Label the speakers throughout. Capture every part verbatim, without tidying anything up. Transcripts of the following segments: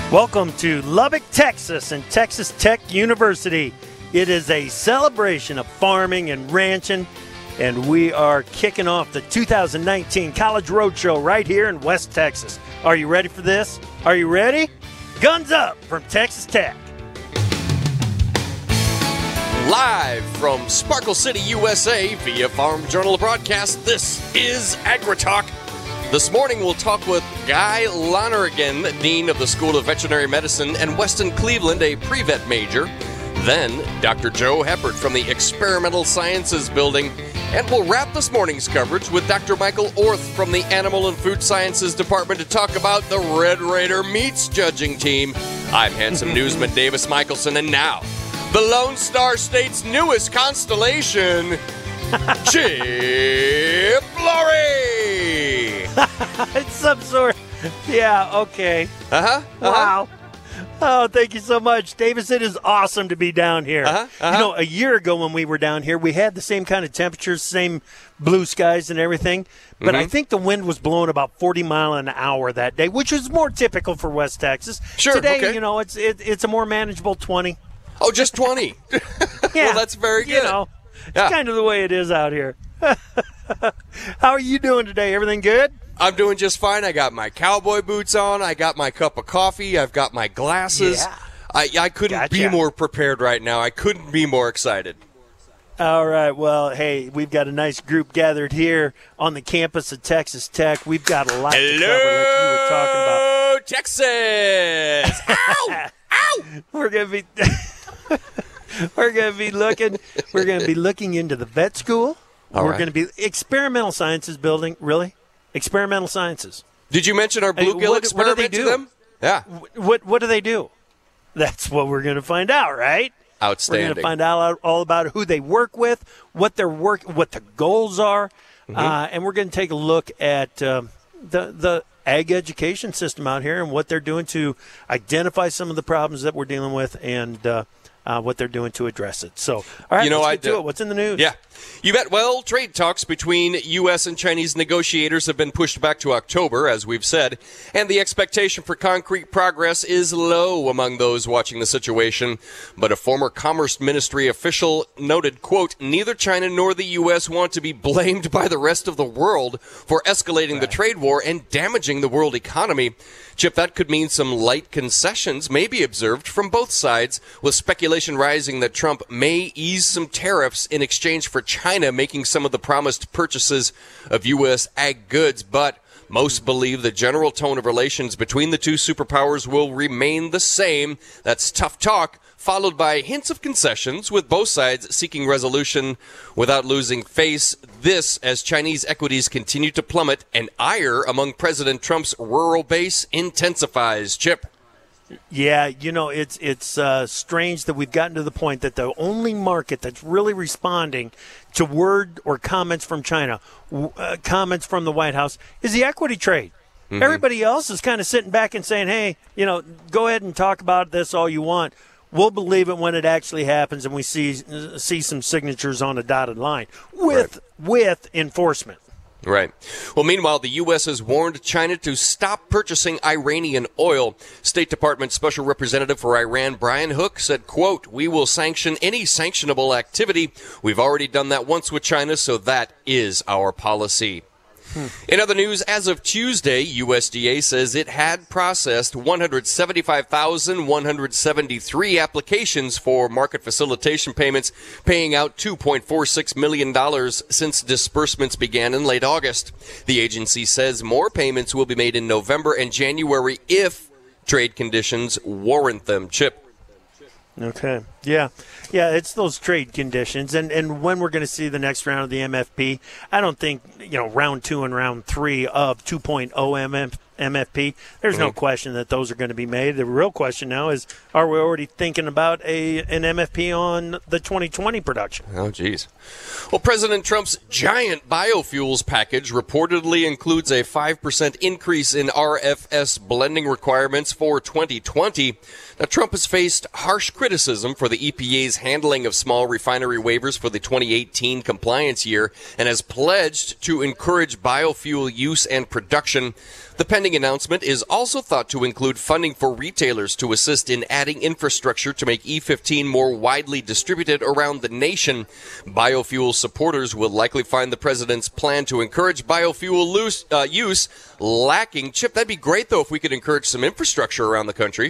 Speaker 1: Welcome to Lubbock, Texas and Texas Tech University. It is a celebration of farming and ranching, and we are kicking off the two thousand nineteen College Roadshow right here in West Texas. Are you ready for this? Are you ready? Guns up from Texas Tech.
Speaker 2: Live from Sparkle City, U S A via Farm Journal broadcast, this is AgriTalk. This morning we'll talk with Guy Lonergan, Dean of the School of Veterinary Medicine, and Weston Cleveland, a pre-vet major. Then Doctor Joe Heppert from the Experimental Sciences Building. And we'll wrap this morning's coverage with Doctor Michael Orth from the Animal and Food Sciences Department to talk about the Red Raider Meats judging team. I'm handsome newsman Davis Michelson, and now, the Lone Star State's newest constellation, Chip Laurie!
Speaker 1: It's some sort. Yeah, okay.
Speaker 2: Uh-huh. uh-huh.
Speaker 1: Wow. Oh, thank you so much, Davis. It is awesome to be down here.
Speaker 2: Uh-huh. Uh-huh.
Speaker 1: You know, a year ago when we were down here, we had the same kind of temperatures, same blue skies and everything. But
Speaker 2: Mm-hmm.
Speaker 1: I think the wind was blowing about forty mile an hour that day, which is more typical for West Texas.
Speaker 2: Sure,
Speaker 1: Today,
Speaker 2: okay.
Speaker 1: you know, it's it, it's a more manageable twenty.
Speaker 2: Oh, just twenty.
Speaker 1: Yeah,
Speaker 2: Well, that's very good.
Speaker 1: You know, it's
Speaker 2: Yeah.
Speaker 1: kind of the way it is out here. How are you doing today? Everything good?
Speaker 2: I'm doing just fine. I got my cowboy boots on. I got my cup of coffee. I've got my glasses.
Speaker 1: Yeah.
Speaker 2: I, I couldn't be
Speaker 1: Gotcha.
Speaker 2: more prepared right now. I couldn't be more excited.
Speaker 1: All right. Well, hey, we've got a nice group gathered here on the campus of Texas Tech. We've got a lot to cover, like you were talking about.
Speaker 2: Hello, Texas! Ow! Ow!
Speaker 1: We're gonna be we're gonna be looking we're gonna be looking into the vet school.
Speaker 2: All
Speaker 1: we're
Speaker 2: right.
Speaker 1: gonna be experimental sciences building. Really, experimental sciences.
Speaker 2: Did you mention our
Speaker 1: Hey,
Speaker 2: bluegill
Speaker 1: what- what do they
Speaker 2: experiment to
Speaker 1: do?
Speaker 2: them? Yeah.
Speaker 1: What what do they do? That's what we're gonna find out, right? We're
Speaker 2: Outstanding.
Speaker 1: going to find out all about who they work with, what their work, what the goals are,
Speaker 2: Mm-hmm.
Speaker 1: uh, and we're going to take a look at um, the the ag education system out here and what they're doing to identify some of the problems that we're dealing with and uh, uh, what they're doing to address it. So, all right,
Speaker 2: You know,
Speaker 1: let's
Speaker 2: I
Speaker 1: get to
Speaker 2: do-
Speaker 1: it. What's in the news?
Speaker 2: Yeah. You bet. Well, trade talks between U S and Chinese negotiators have been pushed back to October, as we've said, and the expectation for concrete progress is low among those watching the situation. But a former Commerce Ministry official noted, quote, neither China nor the U S want to be blamed by the rest of the world for escalating the trade war and damaging the world economy. Chip, that could mean some light concessions may be observed from both sides, with speculation rising that Trump may ease some tariffs in exchange for China making some of the promised purchases of U S ag goods. But most believe the general tone of relations between the two superpowers will remain the same. That's tough talk, followed by hints of concessions, with both sides seeking resolution without losing face. This as Chinese equities continue to plummet and ire among President Trump's rural base intensifies. Chip.
Speaker 1: Yeah, you know, it's it's uh, strange that we've gotten to the point that the only market that's really responding to word or comments from China, w- uh, comments from the White House, is the equity trade.
Speaker 2: Mm-hmm.
Speaker 1: Everybody else is kind of sitting back and saying, hey, you know, go ahead and talk about this all you want. We'll believe it when it actually happens and we see see some signatures on a dotted line with with enforcement.
Speaker 2: Right. Well, meanwhile, the U S has warned China to stop purchasing Iranian oil. State Department Special Representative for Iran, Brian Hook, said, quote, we will sanction any sanctionable activity. We've already done that once with China, so that is our policy. Hmm. In other news, as of Tuesday, U S D A says it had processed one hundred seventy-five thousand one hundred seventy-three applications for market facilitation payments, paying out two point four six million dollars since disbursements began in late August. The agency says more payments will be made in November and January if trade conditions warrant them. Chip.
Speaker 1: Okay. Yeah. Yeah, it's those trade conditions. And, and when we're going to see the next round of the M F P, I don't think, you know, round two and round three of two point oh M F, M F P, there's mm-hmm. no question that those are going to be made. The real question now is, are we already thinking about a an M F P on the twenty twenty production?
Speaker 2: Oh, geez. Well, President Trump's giant biofuels package reportedly includes a five percent increase in R F S blending requirements for twenty twenty. Now, Trump has faced harsh criticism for the the E P A's handling of small refinery waivers for the twenty eighteen compliance year and has pledged to encourage biofuel use and production. The pending announcement is also thought to include funding for retailers to assist in adding infrastructure to make E fifteen more widely distributed around the nation. Biofuel supporters will likely find the president's plan to encourage biofuel loose, uh, use lacking. Chip, that'd be great, though, if we could encourage some infrastructure around the country.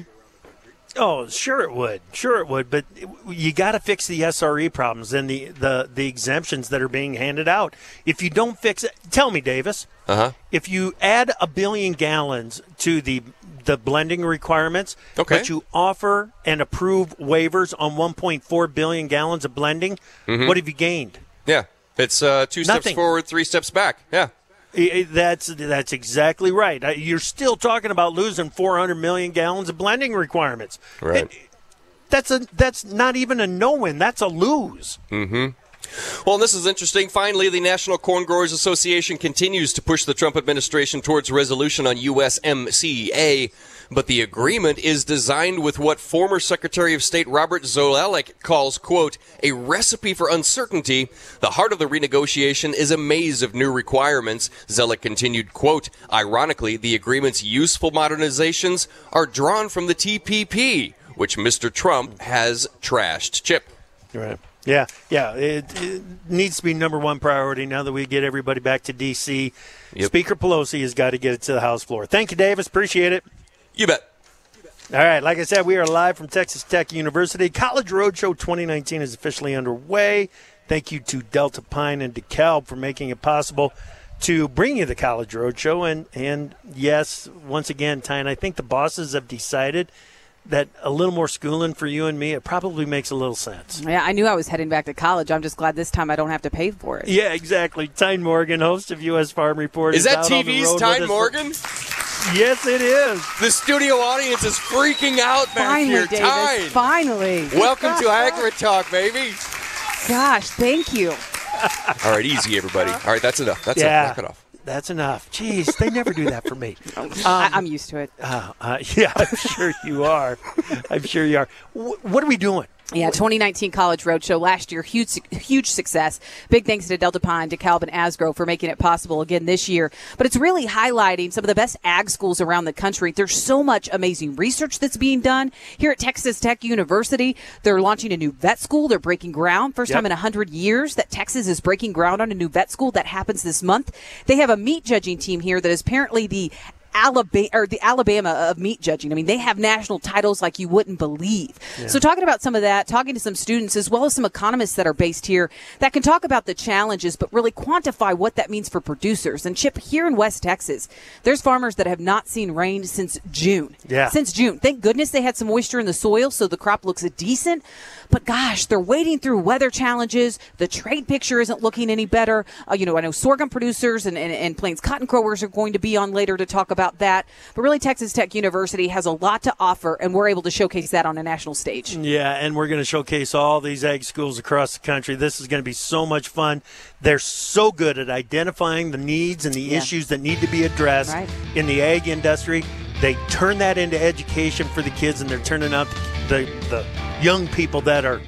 Speaker 1: Oh, sure it would. Sure it would. But you got to fix the S R E problems and the, the, the exemptions that are being handed out. If you don't fix it, tell me, Davis,
Speaker 2: uh-huh.
Speaker 1: if you add a billion gallons to the the blending requirements,
Speaker 2: okay.
Speaker 1: but you offer and approve waivers on one point four billion gallons of blending,
Speaker 2: mm-hmm.
Speaker 1: what have you gained?
Speaker 2: Yeah, it's uh, two
Speaker 1: Nothing.
Speaker 2: steps forward, three steps back. Yeah.
Speaker 1: That's that's exactly right. You're still talking about losing four hundred million gallons of blending requirements.
Speaker 2: Right.
Speaker 1: It, that's a that's not even a no-win. That's a lose.
Speaker 2: Mm-hmm. Well, and this is interesting. Finally, the National Corn Growers Association continues to push the Trump administration towards resolution on U S M C A. But the agreement is designed with what former Secretary of State Robert Zoellick calls, quote, a recipe for uncertainty. The heart of the renegotiation is a maze of new requirements. Zoellick continued, quote, ironically, the agreement's useful modernizations are drawn from the T P P, which Mister Trump has trashed. Chip.
Speaker 1: Right. Yeah, yeah. It, it needs to be number one priority now that we get everybody back to D C. Yep. Speaker Pelosi has got to get it to the House floor. Thank you, Davis. Appreciate it.
Speaker 2: You bet.
Speaker 1: All right, like I said, we are live from Texas Tech University. College Roadshow twenty nineteen is officially underway. Thank you to Delta Pine and DeKalb for making it possible to bring you the College Roadshow. And, and yes, once again, Ty, and I think the bosses have decided that a little more schooling for you and me, it probably makes a little sense.
Speaker 3: Yeah, I knew I was heading back to college. I'm just glad this time I don't have to pay for it.
Speaker 1: Yeah, exactly. Tyne Morgan, host of U S Farm Report.
Speaker 2: Is that T V's Tyne Morgan?
Speaker 1: Yes, it is.
Speaker 2: The studio audience is freaking out back
Speaker 3: Finally,
Speaker 2: here.
Speaker 3: Davis,
Speaker 2: Tyne.
Speaker 3: finally.
Speaker 2: Welcome to Agri Talk, baby.
Speaker 3: Gosh, thank you.
Speaker 2: All right, easy, everybody. All right, that's enough. That's
Speaker 1: yeah,
Speaker 2: enough. Knock it off.
Speaker 1: That's enough. Jeez, they never do that for me.
Speaker 3: Um, I, I'm used to it.
Speaker 1: Uh, uh, yeah, I'm sure you are. I'm sure you are. W- what are we doing?
Speaker 3: Yeah, twenty nineteen College Roadshow last year, huge huge success. Big thanks to Delta Pine, DeKalb, and Asgrow for making it possible again this year. But it's really highlighting some of the best ag schools around the country. There's so much amazing research that's being done. Here at Texas Tech University, they're launching a new vet school. They're breaking ground. First
Speaker 1: yep.
Speaker 3: time in one hundred years that Texas is breaking ground on a new vet school. That happens this month. They have a meat judging team here that is apparently the Alabama or the Alabama of meat judging. I mean, they have national titles like you wouldn't believe. Yeah. So talking about some of that, talking to some students as well as some economists that are based here that can talk about the challenges, but really quantify what that means for producers. And Chip, here in West Texas, there's farmers that have not seen rain since June.
Speaker 1: Yeah.
Speaker 3: Since June. Thank goodness they had some moisture in the soil, so the crop looks decent. But gosh, they're wading through weather challenges. The trade picture isn't looking any better. Uh, you know, I know sorghum producers and, and, and Plains cotton growers are going to be on later to talk about that. But really, Texas Tech University has a lot to offer, and we're able to showcase that on a national stage.
Speaker 1: Yeah, and we're going to showcase all these ag schools across the country. This is going to be so much fun. They're so good at identifying the needs and the yeah. issues that need to be addressed
Speaker 3: right.
Speaker 1: in the ag industry. They turn that into education for the kids, and they're turning out the, the young people that are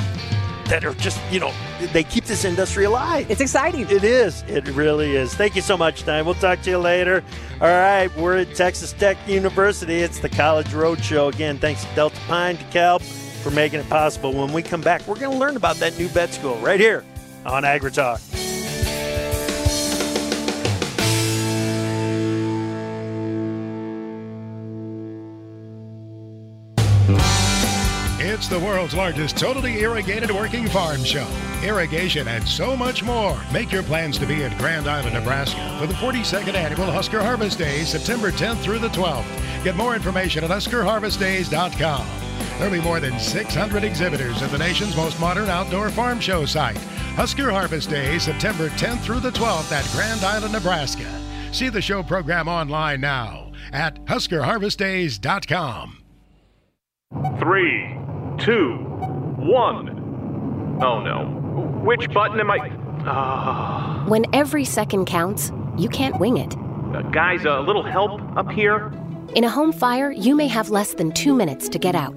Speaker 1: that are just, you know, they keep this industry alive.
Speaker 3: It's exciting.
Speaker 1: It is. It really is. Thank you so much, Tyne. We'll talk to you later. All right, we're at Texas Tech University. It's the College Roadshow. Again, thanks to Delta Pine, DeKalb for making it possible. When we come back, we're going to learn about that new vet school right here on Agri Talk.
Speaker 4: It's the world's largest totally irrigated working farm show. Irrigation and so much more. Make your plans to be in Grand Island, Nebraska for the forty-second annual Husker Harvest Days, September tenth through the twelfth. Get more information at husker harvest days dot com. There'll be more than six hundred exhibitors at the nation's most modern outdoor farm show site. Husker Harvest Days, September tenth through the twelfth at Grand Island, Nebraska. See the show program online now at husker harvest days dot com.
Speaker 5: Three, two, one. Oh no. Which button am I? Uh...
Speaker 6: When every second counts, you can't wing it.
Speaker 5: Uh, guys, a little help up here?
Speaker 6: In a home fire, you may have less than two minutes to get out.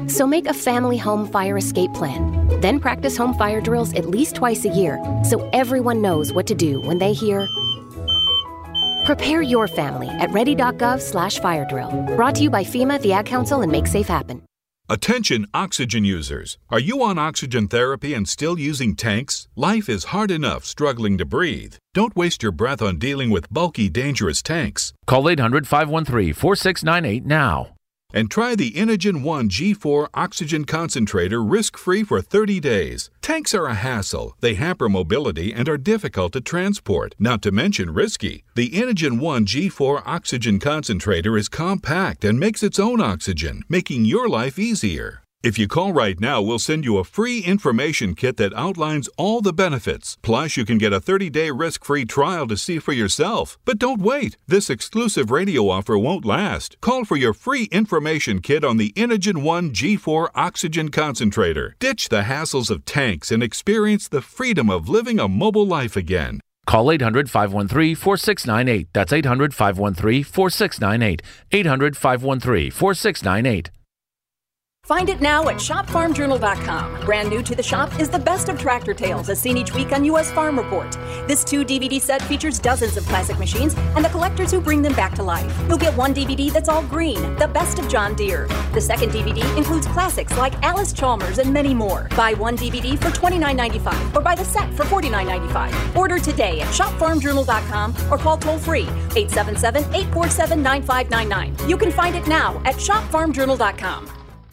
Speaker 6: So make a family home fire escape plan. Then practice home fire drills at least twice a year so everyone knows what to do when they hear. Prepare your family at ready.gov slash fire drill. Brought to you by FEMA, the Ad Council, and Make Safe Happen.
Speaker 7: Attention oxygen users. Are you on oxygen therapy and still using tanks? Life is hard enough struggling to breathe. Don't waste your breath on dealing with bulky, dangerous tanks.
Speaker 8: Call eight hundred, five one three, four six nine eight now.
Speaker 7: And try the Inogen one G four Oxygen Concentrator risk-free for thirty days. Tanks are a hassle. They hamper mobility and are difficult to transport, not to mention risky. The Inogen one G four Oxygen Concentrator is compact and makes its own oxygen, making your life easier. If you call right now, we'll send you a free information kit that outlines all the benefits. Plus, you can get a thirty-day risk-free trial to see for yourself. But don't wait. This exclusive radio offer won't last. Call for your free information kit on the Inogen one G four Oxygen Concentrator. Ditch the hassles of tanks and experience the freedom of living a mobile life again.
Speaker 8: Call eight hundred, five one three, four six nine eight. That's eight hundred, five one three, four six nine eight. eight hundred, five one three, four six nine eight.
Speaker 9: Find it now at shop farm journal dot com. Brand new to the shop is the best of tractor tales as seen each week on U S Farm Report. This two D V D set features dozens of classic machines and the collectors who bring them back to life. You'll get one D V D that's all green, the best of John Deere. The second D V D includes classics like Alice Chalmers and many more. Buy one D V D for twenty-nine ninety-five or buy the set for forty-nine ninety-five. Order today at shop farm journal dot com or call toll free eight seven seven, eight four seven, nine five nine nine. You can find it now at shop farm journal dot com.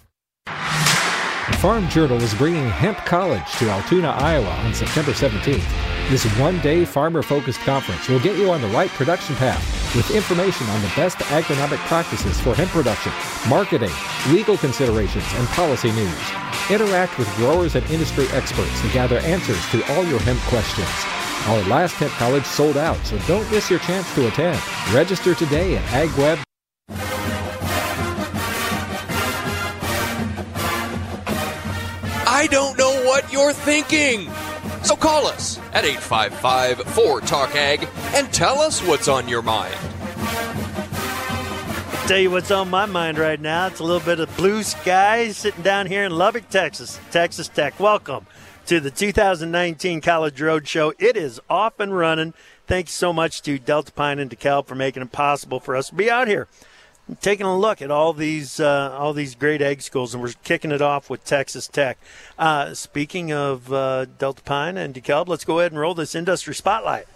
Speaker 10: Farm Journal is bringing Hemp College to Altoona, Iowa on September seventeenth. This one-day farmer-focused conference will get you on the right production path with information on the best agronomic practices for hemp production, marketing, legal considerations, and policy news. Interact with growers and industry experts to gather answers to all your hemp questions. Our last Hemp College sold out, so don't miss your chance to attend. Register today at AgWeb.
Speaker 2: I don't know what you're thinking. So call us at eight five five, four, talk ag and tell us what's on your mind.
Speaker 1: Tell you what's on my mind right now. It's a little bit of blue skies sitting down here in Lubbock, Texas. Texas Tech. Welcome to the two thousand nineteen College Road Show. It is off and running. Thanks so much to Delta Pine and DeKalb for making it possible for us to be out here, taking a look at all these uh, all these great egg schools, and we're kicking it off with Texas Tech. Uh, speaking of uh, Delta Pine and DeKalb, let's go ahead and roll this industry spotlight.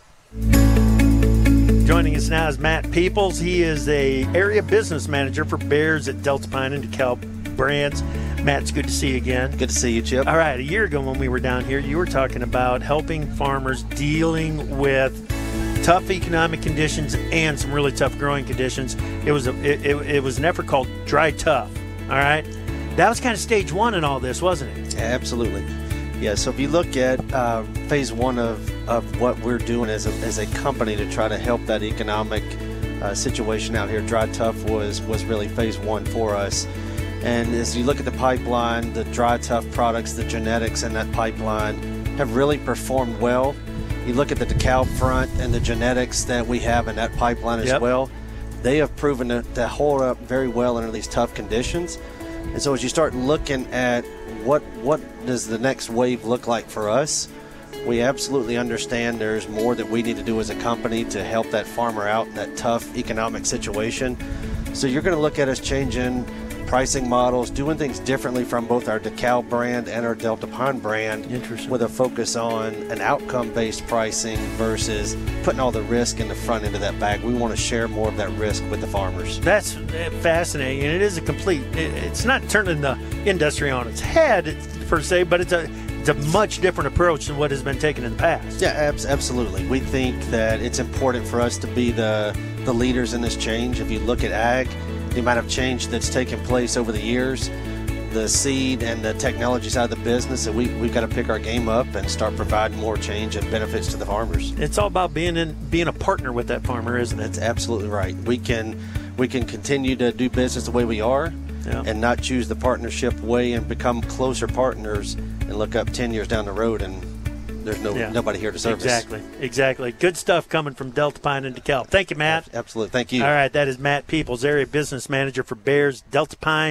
Speaker 1: Joining us now is Matt Peoples. He is a area business manager for Bears at Delta Pine and DeKalb brands. Matt, it's good to see you again.
Speaker 11: Good to see you, Chip.
Speaker 1: All right, a year ago when we were down here, you were talking about helping farmers dealing with tough economic conditions and some really tough growing conditions. It was a it, it, it was an effort called Dry Tough. All right, that was kind of stage one in all this, wasn't it?
Speaker 11: Absolutely. Yeah. So if you look at uh, phase one of, of what we're doing as a as a company to try to help that economic uh, situation out here, Dry Tough was was really phase one for us. And as you look at the pipeline, the Dry Tough products, the genetics in that pipeline have really performed well. You look at the DeKalb front and the genetics that we have in that pipeline as
Speaker 1: yep.
Speaker 11: well, they have proven to, to hold up very well under these tough conditions. And so as you start looking at what what does the next wave look like for us, we absolutely understand there's more that we need to do as a company to help that farmer out in that tough economic situation. So you're going to look at us changing pricing models, doing things differently from both our DeKalb brand and our Delta Pine brand, with a focus on an outcome-based pricing versus putting all the risk in the front end of that bag. We want to share more of that risk with the farmers.
Speaker 1: That's fascinating, and it is a complete, it's not turning the industry on its head per se, but it's a it's a much different approach than what has been taken in the past.
Speaker 11: Yeah, ab- absolutely. We think that it's important for us to be the, the leaders in this change. If you look at ag, the amount of change that's taken place over the years, the seed and the technology side of the business, and we, we've got to pick our game up and start providing more change and benefits to the farmers.
Speaker 1: It's all about being in being a partner with that farmer, isn't it?
Speaker 11: That's absolutely right. We can we can continue to do business the way we are, yeah. and not choose the partnership way and become closer partners and look up ten years down the road and there's no yeah. nobody here to service.
Speaker 1: Exactly, exactly. Good stuff coming from Delta Pine and DeKalb. Thank you, Matt.
Speaker 11: Absolutely. Thank you.
Speaker 1: All right, that is Matt Peoples, Area Business Manager for Bears, Delta Pine,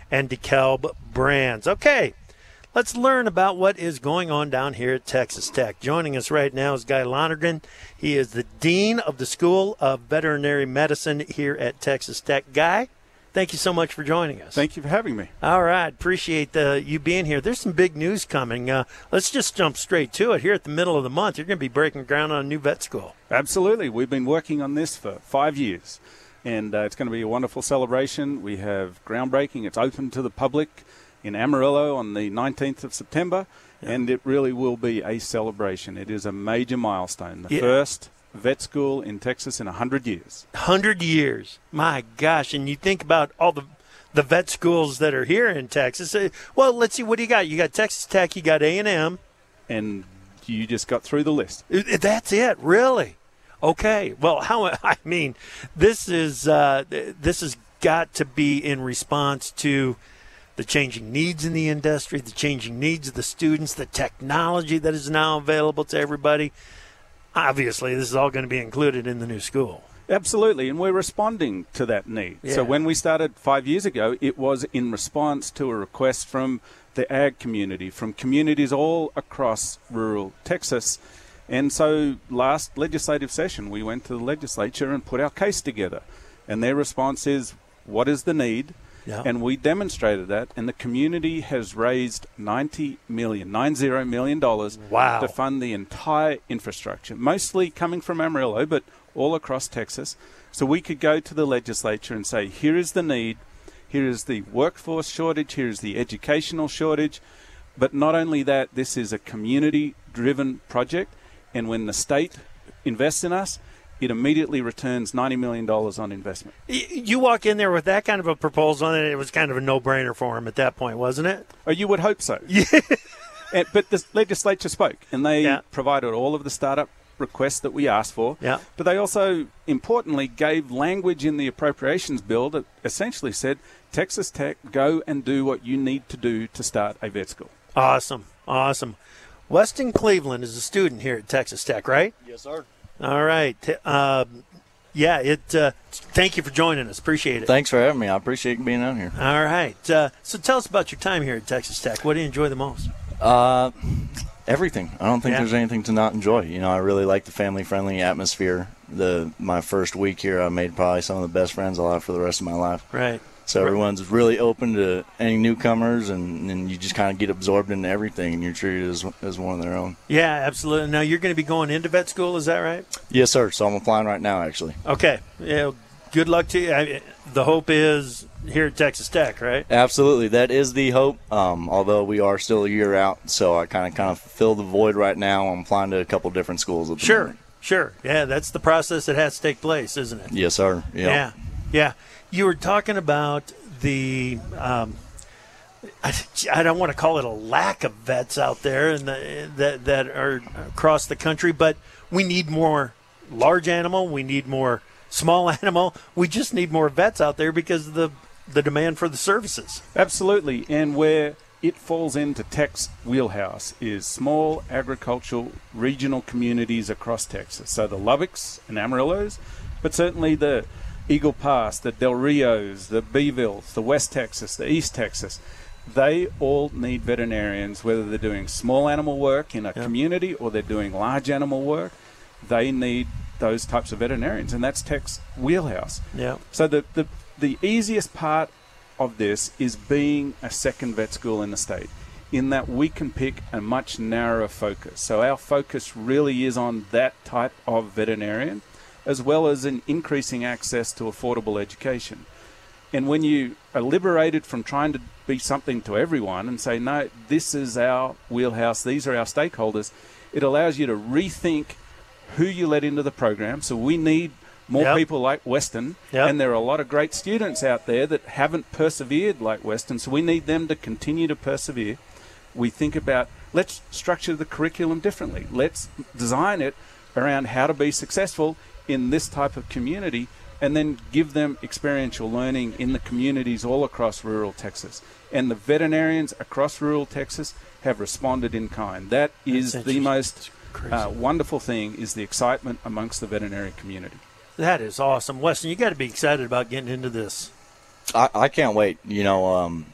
Speaker 1: and DeKalb brands. Okay, let's learn about what is going on down here at Texas Tech. Joining us right now is Guy Lonergan. He is the Dean of the School of Veterinary Medicine here at Texas Tech. Guy, thank you so much for joining us.
Speaker 12: Thank you for having me.
Speaker 1: All right. Appreciate uh, you being here. There's some big news coming. Uh, let's just jump straight to it. Here at the middle of the month, you're going to be breaking ground on a new vet school.
Speaker 12: Absolutely. We've been working on this for five years, and uh, it's going to be a wonderful celebration. We have groundbreaking. It's open to the public in Amarillo on the nineteenth of September, yeah. and it really will be a celebration. It is a major milestone. The yeah. first vet school in Texas in one hundred years.
Speaker 1: one hundred years. My gosh. And you think about all the the vet schools that are here in Texas. Well, let's see. What do you got? You got Texas Tech. You got A and M.
Speaker 12: And you just got through the list.
Speaker 1: That's it. Really? Okay. Well, how? I mean, this is uh, this has got to be in response to the changing needs in the industry, the changing needs of the students, the technology that is now available to everybody. Obviously, this is all going to be included in the new school.
Speaker 12: Absolutely, and we're responding to that need. Yeah. So when we started five years ago, it was in response to a request from the ag community, from communities all across rural Texas. And so last legislative session, we went to the legislature and put our case together. And their response is, what is the need? Yeah. And we demonstrated that, and the community has raised ninety million dollars, ninety million dollars
Speaker 1: wow.
Speaker 12: to fund the entire infrastructure, mostly coming from Amarillo, but all across Texas. So we could go to the legislature and say, here is the need, here is the workforce shortage, here is the educational shortage. But not only that, this is a community-driven project, and when the state invests in us, it immediately returns ninety million dollars on investment.
Speaker 1: You walk in there with that kind of a proposal, and it was kind of a no-brainer for him at that point, wasn't it?
Speaker 12: Oh, you would hope so.
Speaker 1: Yeah.
Speaker 12: and, but the legislature spoke, and they
Speaker 1: yeah.
Speaker 12: provided all of the startup requests that we asked for.
Speaker 1: Yeah.
Speaker 12: But they also, importantly, gave language in the appropriations bill that essentially said, Texas Tech, go and do what you need to do to start a vet school.
Speaker 1: Awesome. Awesome. Weston Cleveland is a student here at Texas Tech, right?
Speaker 13: Yes, sir.
Speaker 1: All right. Um, yeah, it. Uh, thank you for joining us. Appreciate it.
Speaker 13: Thanks for having me. I appreciate being out here.
Speaker 1: All right. Uh, so tell us about your time here at Texas Tech. What do you enjoy the most?
Speaker 13: Uh, everything. I don't think
Speaker 1: Yeah.
Speaker 13: there's anything to not enjoy. You know, I really like the family-friendly atmosphere. The my first week here, I made probably some of the best friends I'll have for the rest of my life.
Speaker 1: Right.
Speaker 13: So everyone's really open to any newcomers, and, and you just kind of get absorbed into everything, and you're treated as, as one of their own.
Speaker 1: Yeah, absolutely. Now, you're going to be going into vet school, is that right?
Speaker 13: Yes, sir. So I'm applying right now, actually.
Speaker 1: Okay. Yeah. Good luck to you. I, the hope is here at Texas Tech, right?
Speaker 13: Absolutely. That is the hope, um, although we are still a year out, so I kind of kind of fill the void right now. I'm applying to a couple different schools at the
Speaker 1: Sure.
Speaker 13: moment.
Speaker 1: Sure. Yeah, that's the process that has to take place, isn't it?
Speaker 13: Yes, sir. Yep.
Speaker 1: Yeah. Yeah. You were talking about the um, I, I don't want to call it a lack of vets out there and the, that that are across the country, but we need more large animal. We need more small animal. We just need more vets out there because of the the demand for the services.
Speaker 12: Absolutely, and where it falls into Tech's wheelhouse is small agricultural regional communities across Texas. So the Lubbocks and Amarillos, but certainly the Eagle Pass, the Del Rios, the Beevilles, the West Texas, the East Texas, they all need veterinarians, whether they're doing small animal work in a
Speaker 1: Yeah.
Speaker 12: community or they're doing large animal work. They need those types of veterinarians, and that's Tech's wheelhouse.
Speaker 1: Yeah.
Speaker 12: So the, the, the easiest part of this is being a second vet school in the state, in that we can pick a much narrower focus. So our focus really is on that type of veterinarian, as well as in increasing access to affordable education. And when you are liberated from trying to be something to everyone and say, no, this is our wheelhouse, these are our stakeholders, it allows you to rethink who you let into the program. So we need more
Speaker 1: Yep.
Speaker 12: people like Weston,
Speaker 1: Yep.
Speaker 12: and there are a lot of great students out there that haven't persevered like Weston, so we need them to continue to persevere. We think about, let's structure the curriculum differently. Let's design it around how to be successful in this type of community, and then give them experiential learning in the communities all across rural Texas. And the veterinarians across rural Texas have responded in kind. That is
Speaker 1: That's
Speaker 12: the most
Speaker 1: crazy.
Speaker 12: uh, wonderful thing, is the excitement amongst the veterinary community.
Speaker 1: That is awesome. Weston, you got to be excited about getting into this.
Speaker 13: I, I can't wait. You know, um,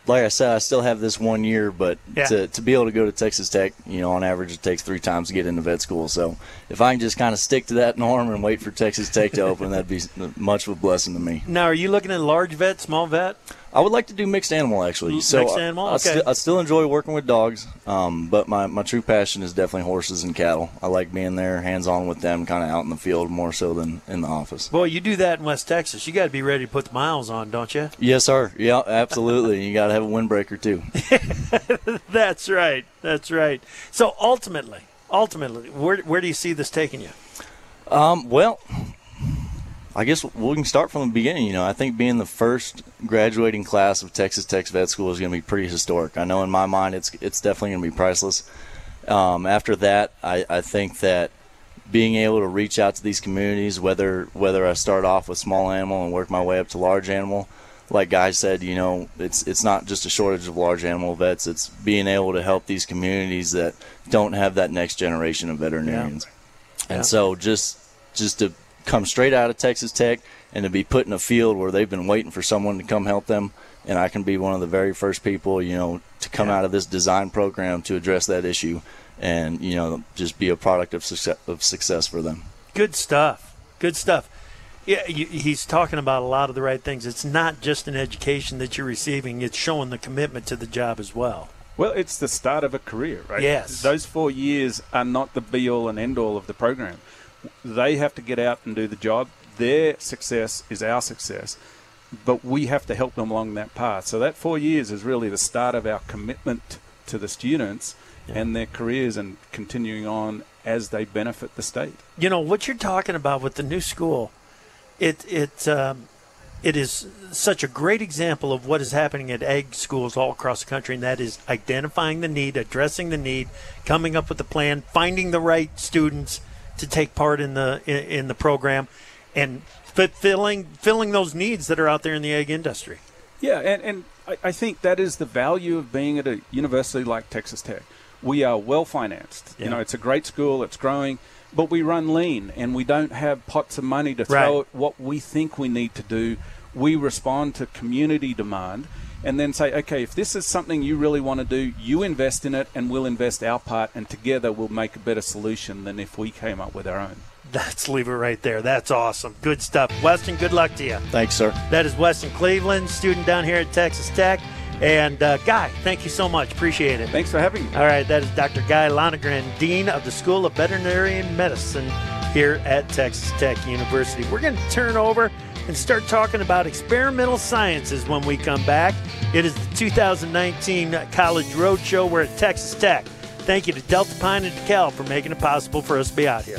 Speaker 13: like I said, I still have this one year, but
Speaker 1: Yeah.
Speaker 13: to, to be able to go to Texas Tech, you know, on average it takes three times to get into vet school. So if I can just kind of stick to that norm and wait for Texas Tech to open, that'd be much of a blessing to me.
Speaker 1: Now, are you looking at large vet, small vet?
Speaker 13: I would like to do mixed animal, actually. So
Speaker 1: Mixed animal?
Speaker 13: I, I,
Speaker 1: Okay.
Speaker 13: sti- I still enjoy working with dogs, um, but my, my true passion is definitely horses and cattle. I like being there, hands-on with them, kind of out in the field more so than in the office.
Speaker 1: Boy, you do that in West Texas. You got to be ready to put the miles on, don't you?
Speaker 13: Yes, sir. Yeah, absolutely. You got to have a windbreaker, too.
Speaker 1: That's right. That's right. So ultimately, ultimately, where where do you see this taking you?
Speaker 13: Um, well, I guess we can start from the beginning. You know, I think being the first graduating class of Texas Tech's vet school is going to be pretty historic. I know in my mind it's it's definitely going to be priceless. Um, after that, I, I think that being able to reach out to these communities, whether whether I start off with small animal and work my way up to large animal, like Guy said, you know, it's it's not just a shortage of large animal vets. It's being able to help these communities that don't have that next generation of veterinarians.
Speaker 1: Yeah.
Speaker 13: And
Speaker 1: Yeah.
Speaker 13: so just just to come straight out of Texas Tech and to be put in a field where they've been waiting for someone to come help them, and I can be one of the very first people, you know, to come
Speaker 1: Yeah.
Speaker 13: out of this design program to address that issue and, you know, just be a product of success, of success for them.
Speaker 1: Good stuff. Good stuff. Yeah, you, he's talking about a lot of the right things. It's not just an education that you're receiving. It's showing the commitment to the job as well.
Speaker 12: Well, it's the start of a career, right?
Speaker 1: Yes.
Speaker 12: Those four years are not the be-all and end-all of the program. They have to get out and do the job. Their success is our success, but we have to help them along that path. So that four years is really the start of our commitment to the students
Speaker 1: Yeah.
Speaker 12: and their careers and continuing on as they benefit the state.
Speaker 1: You know, what you're talking about with the new school, it it um, it is such a great example of what is happening at ag schools all across the country, and that is identifying the need, addressing the need, coming up with a plan, finding the right students to take part in the in, in the program, and fulfilling filling those needs that are out there in the ag industry.
Speaker 12: Yeah, and, and I, I think that is the value of being at a university like Texas Tech. We are well financed.
Speaker 1: Yeah.
Speaker 12: You know, it's a great school, it's growing, but we run lean and we don't have pots of money to throw
Speaker 1: Right.
Speaker 12: at what we think we need to do. We respond to community demand and then say, okay, if this is something you really want to do, you invest in it and we'll invest our part, and together we'll make a better solution than if we came up with our own.
Speaker 1: Let's leave it right there. That's awesome. Good stuff. Weston, good luck to you.
Speaker 13: Thanks, sir.
Speaker 1: That is Weston Cleveland, student down here at Texas Tech. And uh, Guy, thank you so much. Appreciate it.
Speaker 12: Thanks for having me.
Speaker 1: All right, that is Doctor Guy Lonergan, Dean of the School of Veterinary Medicine here at Texas Tech University. We're going to turn over and start talking about experimental sciences when we come back. It is the two thousand nineteen College Roadshow. We're at Texas Tech. Thank you to Delta Pine and DeKalb for making it possible for us to be out here.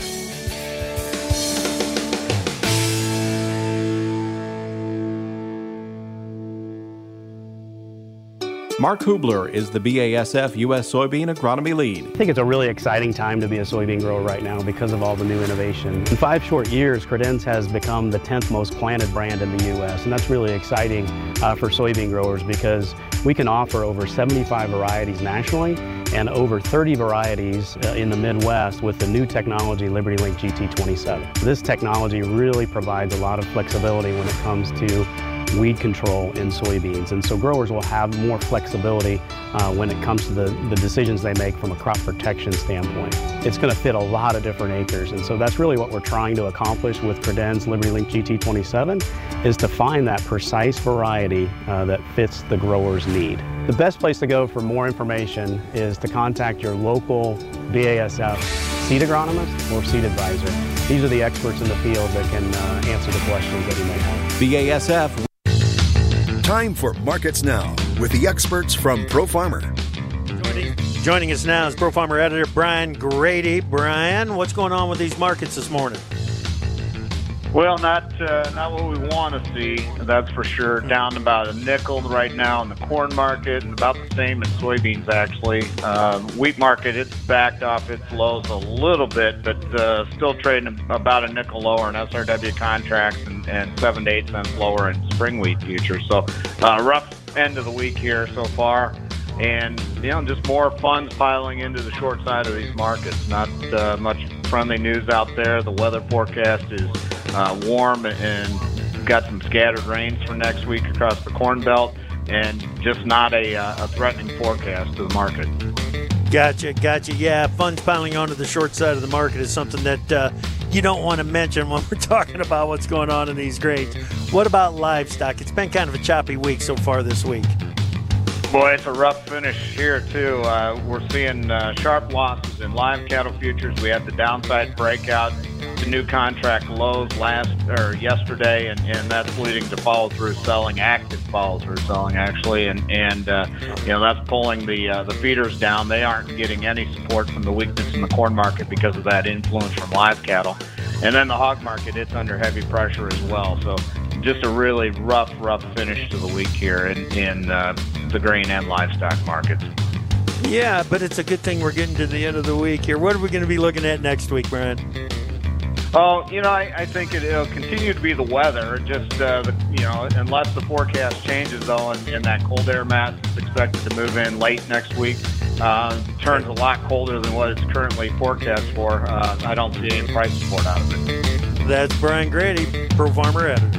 Speaker 14: Mark Hubler is the B A S F U S Soybean Agronomy Lead.
Speaker 15: I think it's a really exciting time to be a soybean grower right now because of all the new innovation. In five short years, Credenz has become the tenth most planted brand in the U S, and that's really exciting uh, for soybean growers because we can offer over seventy-five varieties nationally and over thirty varieties uh, in the Midwest with the new technology LibertyLink G T twenty-seven. This technology really provides a lot of flexibility when it comes to weed control in soybeans, and so growers will have more flexibility uh, when it comes to the, the decisions they make from a crop protection standpoint. It's going to fit a lot of different acres, and so that's really what we're trying to accomplish with Credenz LibertyLink G T twenty-seven is to find that precise variety uh, that fits the grower's need. The best place to go for more information is to contact your local B A S F seed agronomist or seed advisor. These are the experts in the field that can uh, answer the questions that you may have.
Speaker 14: B A S F.
Speaker 16: Time for Markets Now with the experts from Pro Farmer.
Speaker 1: Joining, joining us now is Pro Farmer editor Brian Grady. Brian, what's going on with these markets this morning?
Speaker 17: Well, not uh, not what we want to see, that's for sure. Down about a nickel right now in the corn market, and about the same in soybeans, actually. Uh, wheat market, it's backed off its lows a little bit, but uh, still trading about a nickel lower in S R W contracts and, and seven to eight cents lower in spring wheat futures. So uh, rough end of the week here so far. And, you know, just more funds piling into the short side of these markets. Not uh, much friendly news out there. The weather forecast is uh, warm and got some scattered rains for next week across the Corn Belt. and just not a, uh, a threatening forecast to the market.
Speaker 1: Gotcha, gotcha. Yeah, funds piling onto the short side of the market is something that uh, you don't want to mention when we're talking about what's going on in these grades. What about livestock? It's been kind of a choppy week so far this week.
Speaker 17: Boy, it's a rough finish here, too. Uh, we're seeing uh, sharp losses in live cattle futures. We had the downside breakout to new contract lows last or yesterday, and, and that's leading to follow-through selling, active follow-through selling, actually. And, and uh, you know, that's pulling the uh, the feeders down. They aren't getting any support from the weakness in the corn market because of that influence from live cattle. And then the hog market, it's under heavy pressure as well. So just a really rough, rough finish to the week here in, in uh, the grain and livestock markets.
Speaker 1: Yeah, but it's a good thing we're getting to the end of the week here. What are we going to be looking at next week, Brian?
Speaker 17: Oh, you know, I, I think it, it'll continue to be the weather. Just, uh, the, you know, unless the forecast changes, though, and, and that cold air mass is expected to move in late next week, uh, turns a lot colder than what it's currently forecast for. Uh, I don't see any price support out of it.
Speaker 1: That's Brian Grady, Pro Farmer Editor.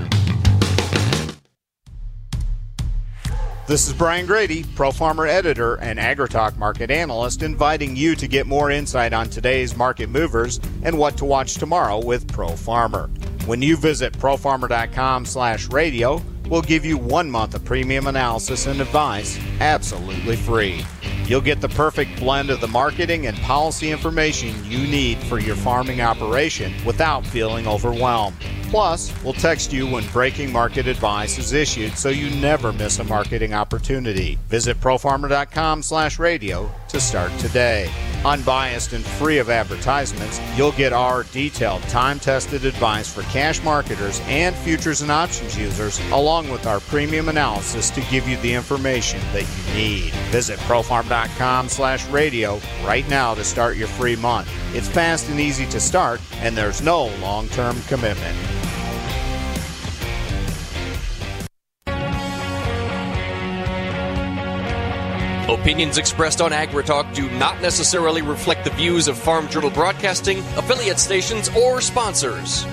Speaker 18: This is Brian Grady, Pro Farmer Editor and AgriTalk Market Analyst, inviting you to get more insight on today's market movers and what to watch tomorrow with Pro Farmer. When you visit profarmer.com slash radio, we'll give you one month of premium analysis and advice absolutely free. You'll get the perfect blend of the marketing and policy information you need for your farming operation without feeling overwhelmed. Plus, we'll text you when breaking market advice is issued so you never miss a marketing opportunity. Visit profarmer.com slash radio to start today. Unbiased and free of advertisements, you'll get our detailed, time-tested advice for cash marketers and futures and options users, along with our premium analysis to give you the information that you need. Visit profarm.com slash radio right now to start your free month. It's fast and easy to start, and there's no long-term commitment.
Speaker 2: Opinions expressed on AgriTalk do not necessarily reflect the views of Farm Journal Broadcasting, affiliate stations, or sponsors.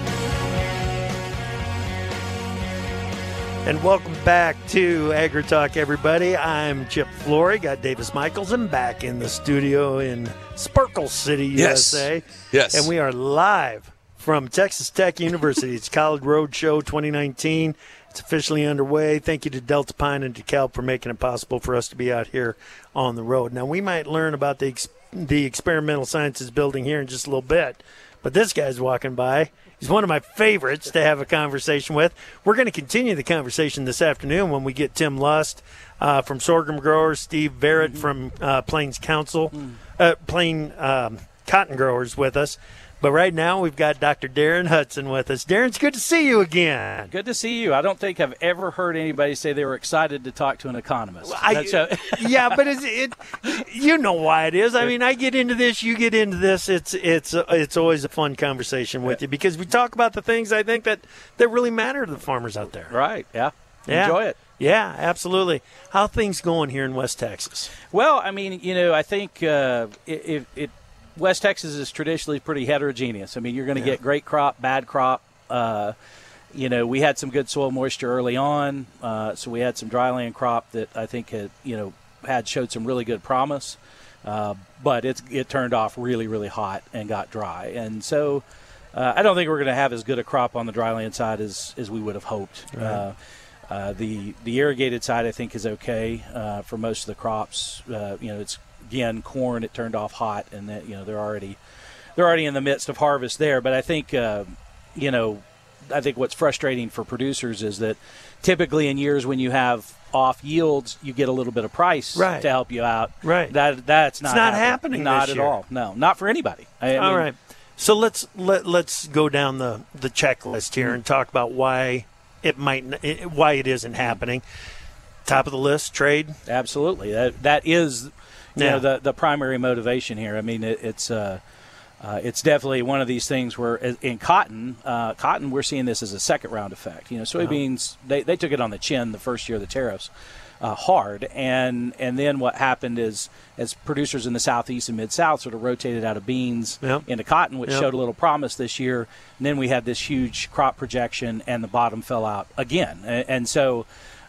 Speaker 1: And welcome back to AgriTalk, everybody. I'm Chip Flory. Got Davis Michelson back in the studio in Sparkle City,
Speaker 2: Yes.
Speaker 1: U S A.
Speaker 2: Yes.
Speaker 1: And we are live from Texas Tech University. It's College Road Show twenty nineteen. It's officially underway. Thank you to Delta Pine and DeKalb for making it possible for us to be out here on the road. Now, we might learn about the ex- the experimental sciences building here in just a little bit, but this guy's walking by. He's one of my favorites to have a conversation with. We're going to continue the conversation this afternoon when we get Tim Lust uh, from Sorghum Growers, Steve Barrett mm-hmm. from uh, Plains Council, mm. uh, Plain um, Cotton Growers with us. But right now we've got Doctor Darren Hudson with us. Darren, it's good to see you again.
Speaker 19: Good to see you. I don't think I've ever heard anybody say they were excited to talk to an economist.
Speaker 1: I, a- yeah, but it's, it, you know why it is. I mean, I get into this, you get into this. It's it's it's always a fun conversation with you because we talk about the things I think that, that really matter to the farmers out there.
Speaker 19: Right, yeah.
Speaker 1: yeah.
Speaker 19: Enjoy it.
Speaker 1: Yeah, absolutely. How are things going here in West Texas?
Speaker 19: Well, I mean, you know, I think uh, it, it, it West Texas is traditionally pretty heterogeneous. I mean, you're going to yeah. get great crop, bad crop. Uh, you know, we had some good soil moisture early on, uh, so we had some dryland crop that I think had, you know, had showed some really good promise. Uh, but it's it turned off really, really hot and got dry. And so uh, I don't think we're going to have as good a crop on the dryland side as, as we would have hoped.
Speaker 1: Right.
Speaker 19: Uh, uh, the the irrigated side, I think, is okay uh, for most of the crops. Uh, you know, it's Again, corn, it turned off hot, and that, you know, they're already they're already in the midst of harvest there. But I think, uh, you know, I think what's frustrating for producers is that typically in years when you have off yields, you get a little bit of price
Speaker 1: right.
Speaker 19: to help you out.
Speaker 1: Right.
Speaker 19: That that's not
Speaker 1: it's not
Speaker 19: happening,
Speaker 1: happening
Speaker 19: not
Speaker 1: this
Speaker 19: at
Speaker 1: year.
Speaker 19: all. No, not for anybody. I, I
Speaker 1: all
Speaker 19: mean,
Speaker 1: right. So let's let let's go down the, the checklist here and talk about why it might it, why it isn't happening. Top of the list, trade.
Speaker 19: Absolutely. That that is. You
Speaker 1: yeah.
Speaker 19: know, the the primary motivation here. I mean, it, it's uh, uh, it's definitely one of these things where in cotton, uh, cotton, we're seeing this as a second round effect. You know, soybeans, uh-huh. they, they took it on the chin the first year of the tariffs uh, hard. And and then what happened is as producers in the southeast and mid-south sort of rotated out of beans
Speaker 1: yep.
Speaker 19: into cotton, which
Speaker 1: yep.
Speaker 19: showed a little promise this year. And then we had this huge crop projection and the bottom fell out again. And, and so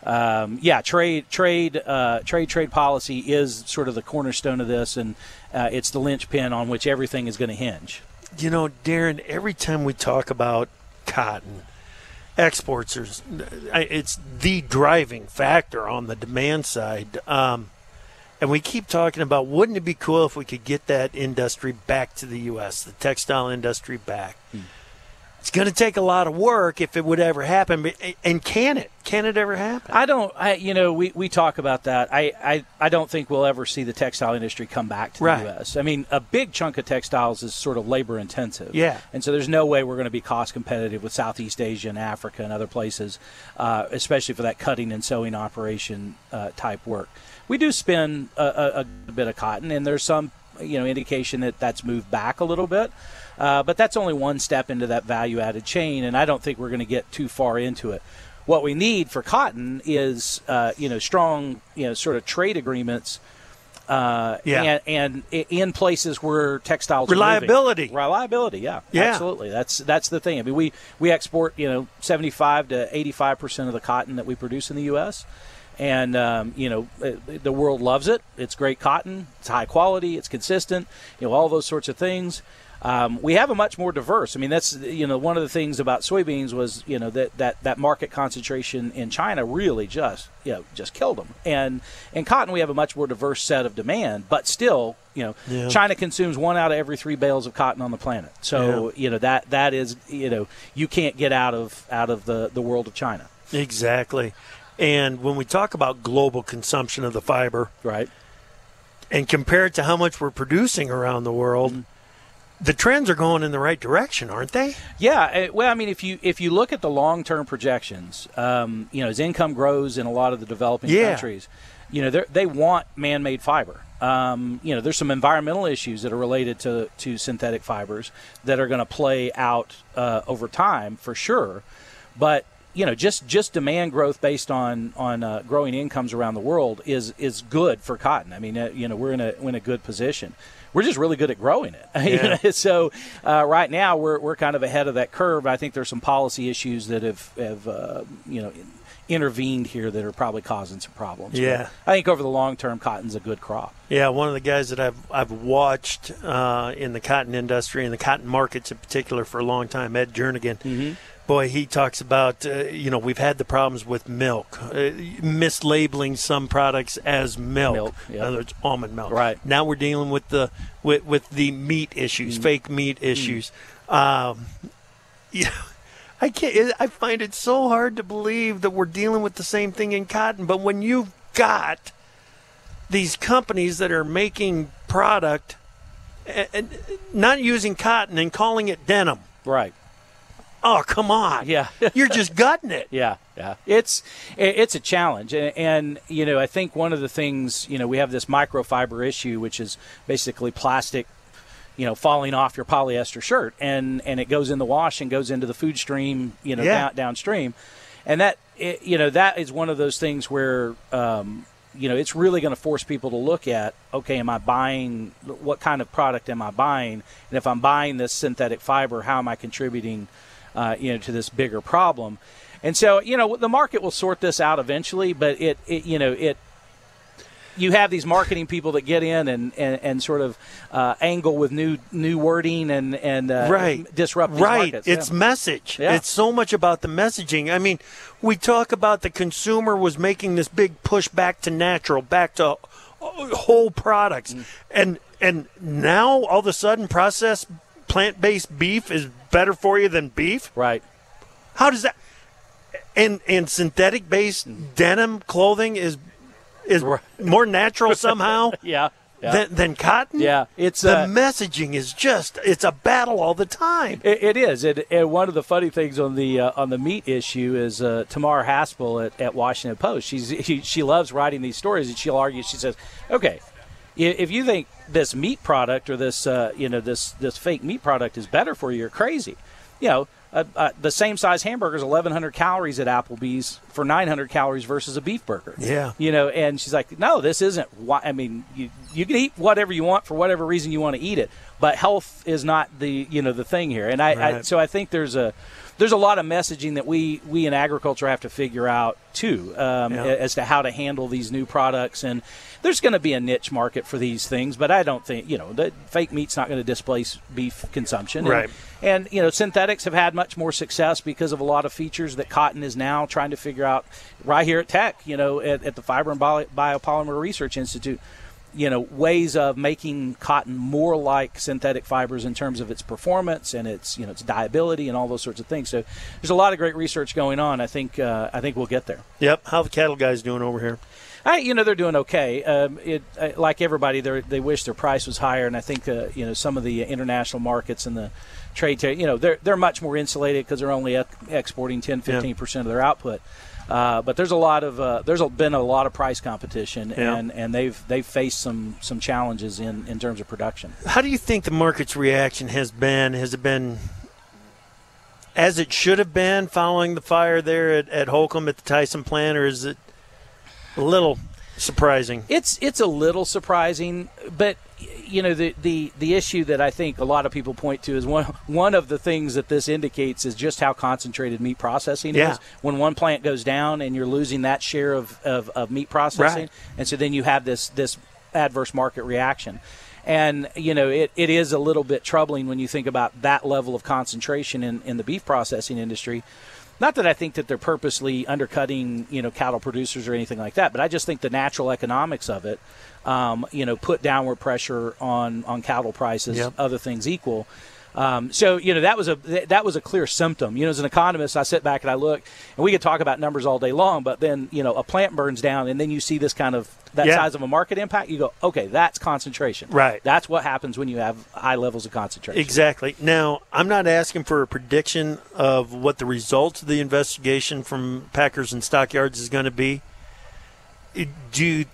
Speaker 19: um, yeah, trade, trade, uh, trade, trade policy is sort of the cornerstone of this, and uh, it's the linchpin on which everything is going to hinge.
Speaker 1: You know, Darren, every time we talk about cotton, exports are, it's the driving factor on the demand side. Um, and we keep talking about, wouldn't it be cool if we could get that industry back to the U S, the textile industry back? Hmm. It's going to take a lot of work if it would ever happen. And can it? Can it ever happen?
Speaker 19: I don't, I, you know, we, we talk about that. I, I, I don't think we'll ever see the textile industry come back to
Speaker 1: right.
Speaker 19: the U S. I mean, a big chunk of textiles is sort of labor intensive.
Speaker 1: Yeah.
Speaker 19: And so there's no way we're going to be cost competitive with Southeast Asia and Africa and other places, uh, especially for that cutting and sewing operation uh, type work. We do spin a, a, a bit of cotton, and there's some, you know, indication that that's moved back a little bit. Uh, but that's only one step into that value-added chain, and I don't think we're going to get too far into it. What we need for cotton is, uh, you know, strong, you know, sort of trade agreements, uh,
Speaker 1: yeah.
Speaker 19: and, and in places where textiles
Speaker 1: reliability,
Speaker 19: are moving. reliability, yeah,
Speaker 1: yeah,
Speaker 19: absolutely. That's that's the thing. I mean, we we export, you know, seventy-five to eighty-five percent of the cotton that we produce in the U S, and um, you know, the world loves it. It's great cotton. It's high quality. It's consistent. You know, all those sorts of things. Um, we have a much more diverse. I mean, that's, you know, one of the things about soybeans was, you know, that, that, that market concentration in China really just, you know, just killed them. And in cotton, we have a much more diverse set of demand, but still, you know,
Speaker 1: yeah.
Speaker 19: China consumes one out of every three bales of cotton on the planet. So,
Speaker 1: yeah.
Speaker 19: you know, that that is, you know, you can't get out of out of the, the world of China.
Speaker 1: Exactly. And when we talk about global consumption of the fiber,
Speaker 19: right,
Speaker 1: and compare it to how much we're producing around the world, mm-hmm. the trends are going in the right direction, aren't they?
Speaker 19: Yeah. Well, I mean, if you if you look at the long-term projections, um, you know, as income grows in a lot of the developing
Speaker 1: yeah.
Speaker 19: countries, you know, they want man-made fiber. Um, you know, there's some environmental issues that are related to, to synthetic fibers that are going to play out uh, over time for sure. But you know, just, just demand growth based on on uh, growing incomes around the world is is good for cotton. I mean, uh, you know, we're in a we're in a good position. We're just really good at growing it.
Speaker 1: Yeah.
Speaker 19: So uh, right now we're we're kind of ahead of that curve. I think there's some policy issues that have have uh, you know intervened here that are probably causing some problems.
Speaker 1: Yeah,
Speaker 19: but I think over the long term, cotton's a good crop.
Speaker 1: Yeah, one of the guys that I've I've watched uh, in the cotton industry and the cotton markets in particular for a long time, Ed Jernigan.
Speaker 19: Mm-hmm.
Speaker 1: Boy, he talks about, uh, you know, we've had the problems with milk, uh, mislabeling some products as milk.
Speaker 19: Milk, yeah.
Speaker 1: In other words, almond milk.
Speaker 19: Right.
Speaker 1: Now we're dealing with the with, with the meat issues,
Speaker 19: Mm.
Speaker 1: fake meat issues. Mm. Um, you know, I can't. I find it so hard to believe that we're dealing with the same thing in cotton. But when you've got these companies that are making product and, and not using cotton and calling it denim,
Speaker 19: right?
Speaker 1: Oh, come on.
Speaker 19: Yeah.
Speaker 1: You're just gutting it.
Speaker 19: Yeah, yeah. It's it's a challenge. And, and, you know, I think one of the things, you know, we have this microfiber issue, which is basically plastic, you know, falling off your polyester shirt. And, and it goes in the wash and goes into the food stream, you know,
Speaker 1: Yeah.
Speaker 19: down, downstream. And that, it, you know, that is one of those things where, um, you know, it's really going to force people to look at, okay, am I buying, what kind of product am I buying? And if I'm buying this synthetic fiber, how am I contributing Uh, you know, to this bigger problem? And so, you know, the market will sort this out eventually, but it, it you know, it, you have these marketing people that get in and, and, and sort of uh, angle with new new wording and, and uh,
Speaker 1: right.
Speaker 19: disrupt these
Speaker 1: right.
Speaker 19: markets.
Speaker 1: It's
Speaker 19: yeah.
Speaker 1: message.
Speaker 19: Yeah.
Speaker 1: It's so much about the messaging. I mean, we talk about the consumer was making this big push back to natural, back to whole products. Mm. And, and now all of a sudden processed plant-based beef is better for you than beef?
Speaker 19: Right.
Speaker 1: How does that – and and synthetic-based mm. denim clothing is is right. more natural somehow
Speaker 19: yeah, yeah.
Speaker 1: Than, than cotton?
Speaker 19: Yeah. It's
Speaker 1: the
Speaker 19: uh,
Speaker 1: messaging is just – it's a battle all the time.
Speaker 19: It, it is. It, and one of the funny things on the uh, on the meat issue is uh, Tamar Haspel at, at Washington Post. She's she, she loves writing these stories, and she'll argue – she says, okay, if you think this meat product or this, uh, you know, this this fake meat product is better for you, you're crazy. You know, uh, uh, the same size hamburger is eleven hundred calories at Applebee's for nine hundred calories versus a beef burger.
Speaker 1: Yeah.
Speaker 19: You know, and she's like, no, this isn't. Why, I mean, you you can eat whatever you want for whatever reason you want to eat it, but health is not the you know the thing here. And I,
Speaker 1: right.
Speaker 19: I so I think there's a there's a lot of messaging that we we in agriculture have to figure out too, um,
Speaker 1: Yeah.
Speaker 19: as to how to handle these new products. And there's going to be a niche market for these things, but I don't think, you know, the fake meat's not going to displace beef consumption.
Speaker 1: Right.
Speaker 19: And, and, you know, synthetics have had much more success because of a lot of features that cotton is now trying to figure out right here at Tech, you know, at, at the Fiber and Bio- Biopolymer Research Institute, you know, ways of making cotton more like synthetic fibers in terms of its performance and its, you know, its dyeability and all those sorts of things. So there's a lot of great research going on. I think, uh, I think we'll get there.
Speaker 1: Yep. How the cattle guys doing over here?
Speaker 19: I, you know, they're doing okay. Um, it, uh, like everybody, they they wish their price was higher, and I think, uh, you know, some of the international markets and the trade, ter- you know, they're they're much more insulated because they're only ec- exporting ten, fifteen percent of their output. Uh, but there's a lot of uh, there's a, been a lot of price competition,
Speaker 1: Yeah.
Speaker 19: and, and they've they've faced some some challenges in, in terms of production.
Speaker 1: How do you think the market's reaction has been? Has it been as it should have been following the fire there at, at Holcomb at the Tyson plant, or is it a little surprising?
Speaker 19: It's it's a little surprising, but you know the, the, the issue that I think a lot of people point to is one one of the things that this indicates is just how concentrated meat processing
Speaker 1: Yeah.
Speaker 19: is. When one plant goes down and you're losing that share of, of, of meat processing,
Speaker 1: Right.
Speaker 19: and so then you have this this adverse market reaction. And, you know, it, it is a little bit troubling when you think about that level of concentration in, in the beef processing industry. Not that I think that they're purposely undercutting, you know, cattle producers or anything like that, but I just think the natural economics of it, um, you know, put downward pressure on, on cattle prices,
Speaker 1: Yep.
Speaker 19: other things equal. Um, so, you know, that was a that was a clear symptom. You know, as an economist, I sit back and I look, and we could talk about numbers all day long, but then, you know, a plant burns down, and then you see this kind of, that
Speaker 1: Yeah.
Speaker 19: size of a market impact, you go, okay, that's concentration.
Speaker 1: Right.
Speaker 19: That's what happens when you have high levels of concentration.
Speaker 1: Exactly. Now, I'm not asking for a prediction of what the results of the investigation from Packers and Stockyards is going to be. It- Do you,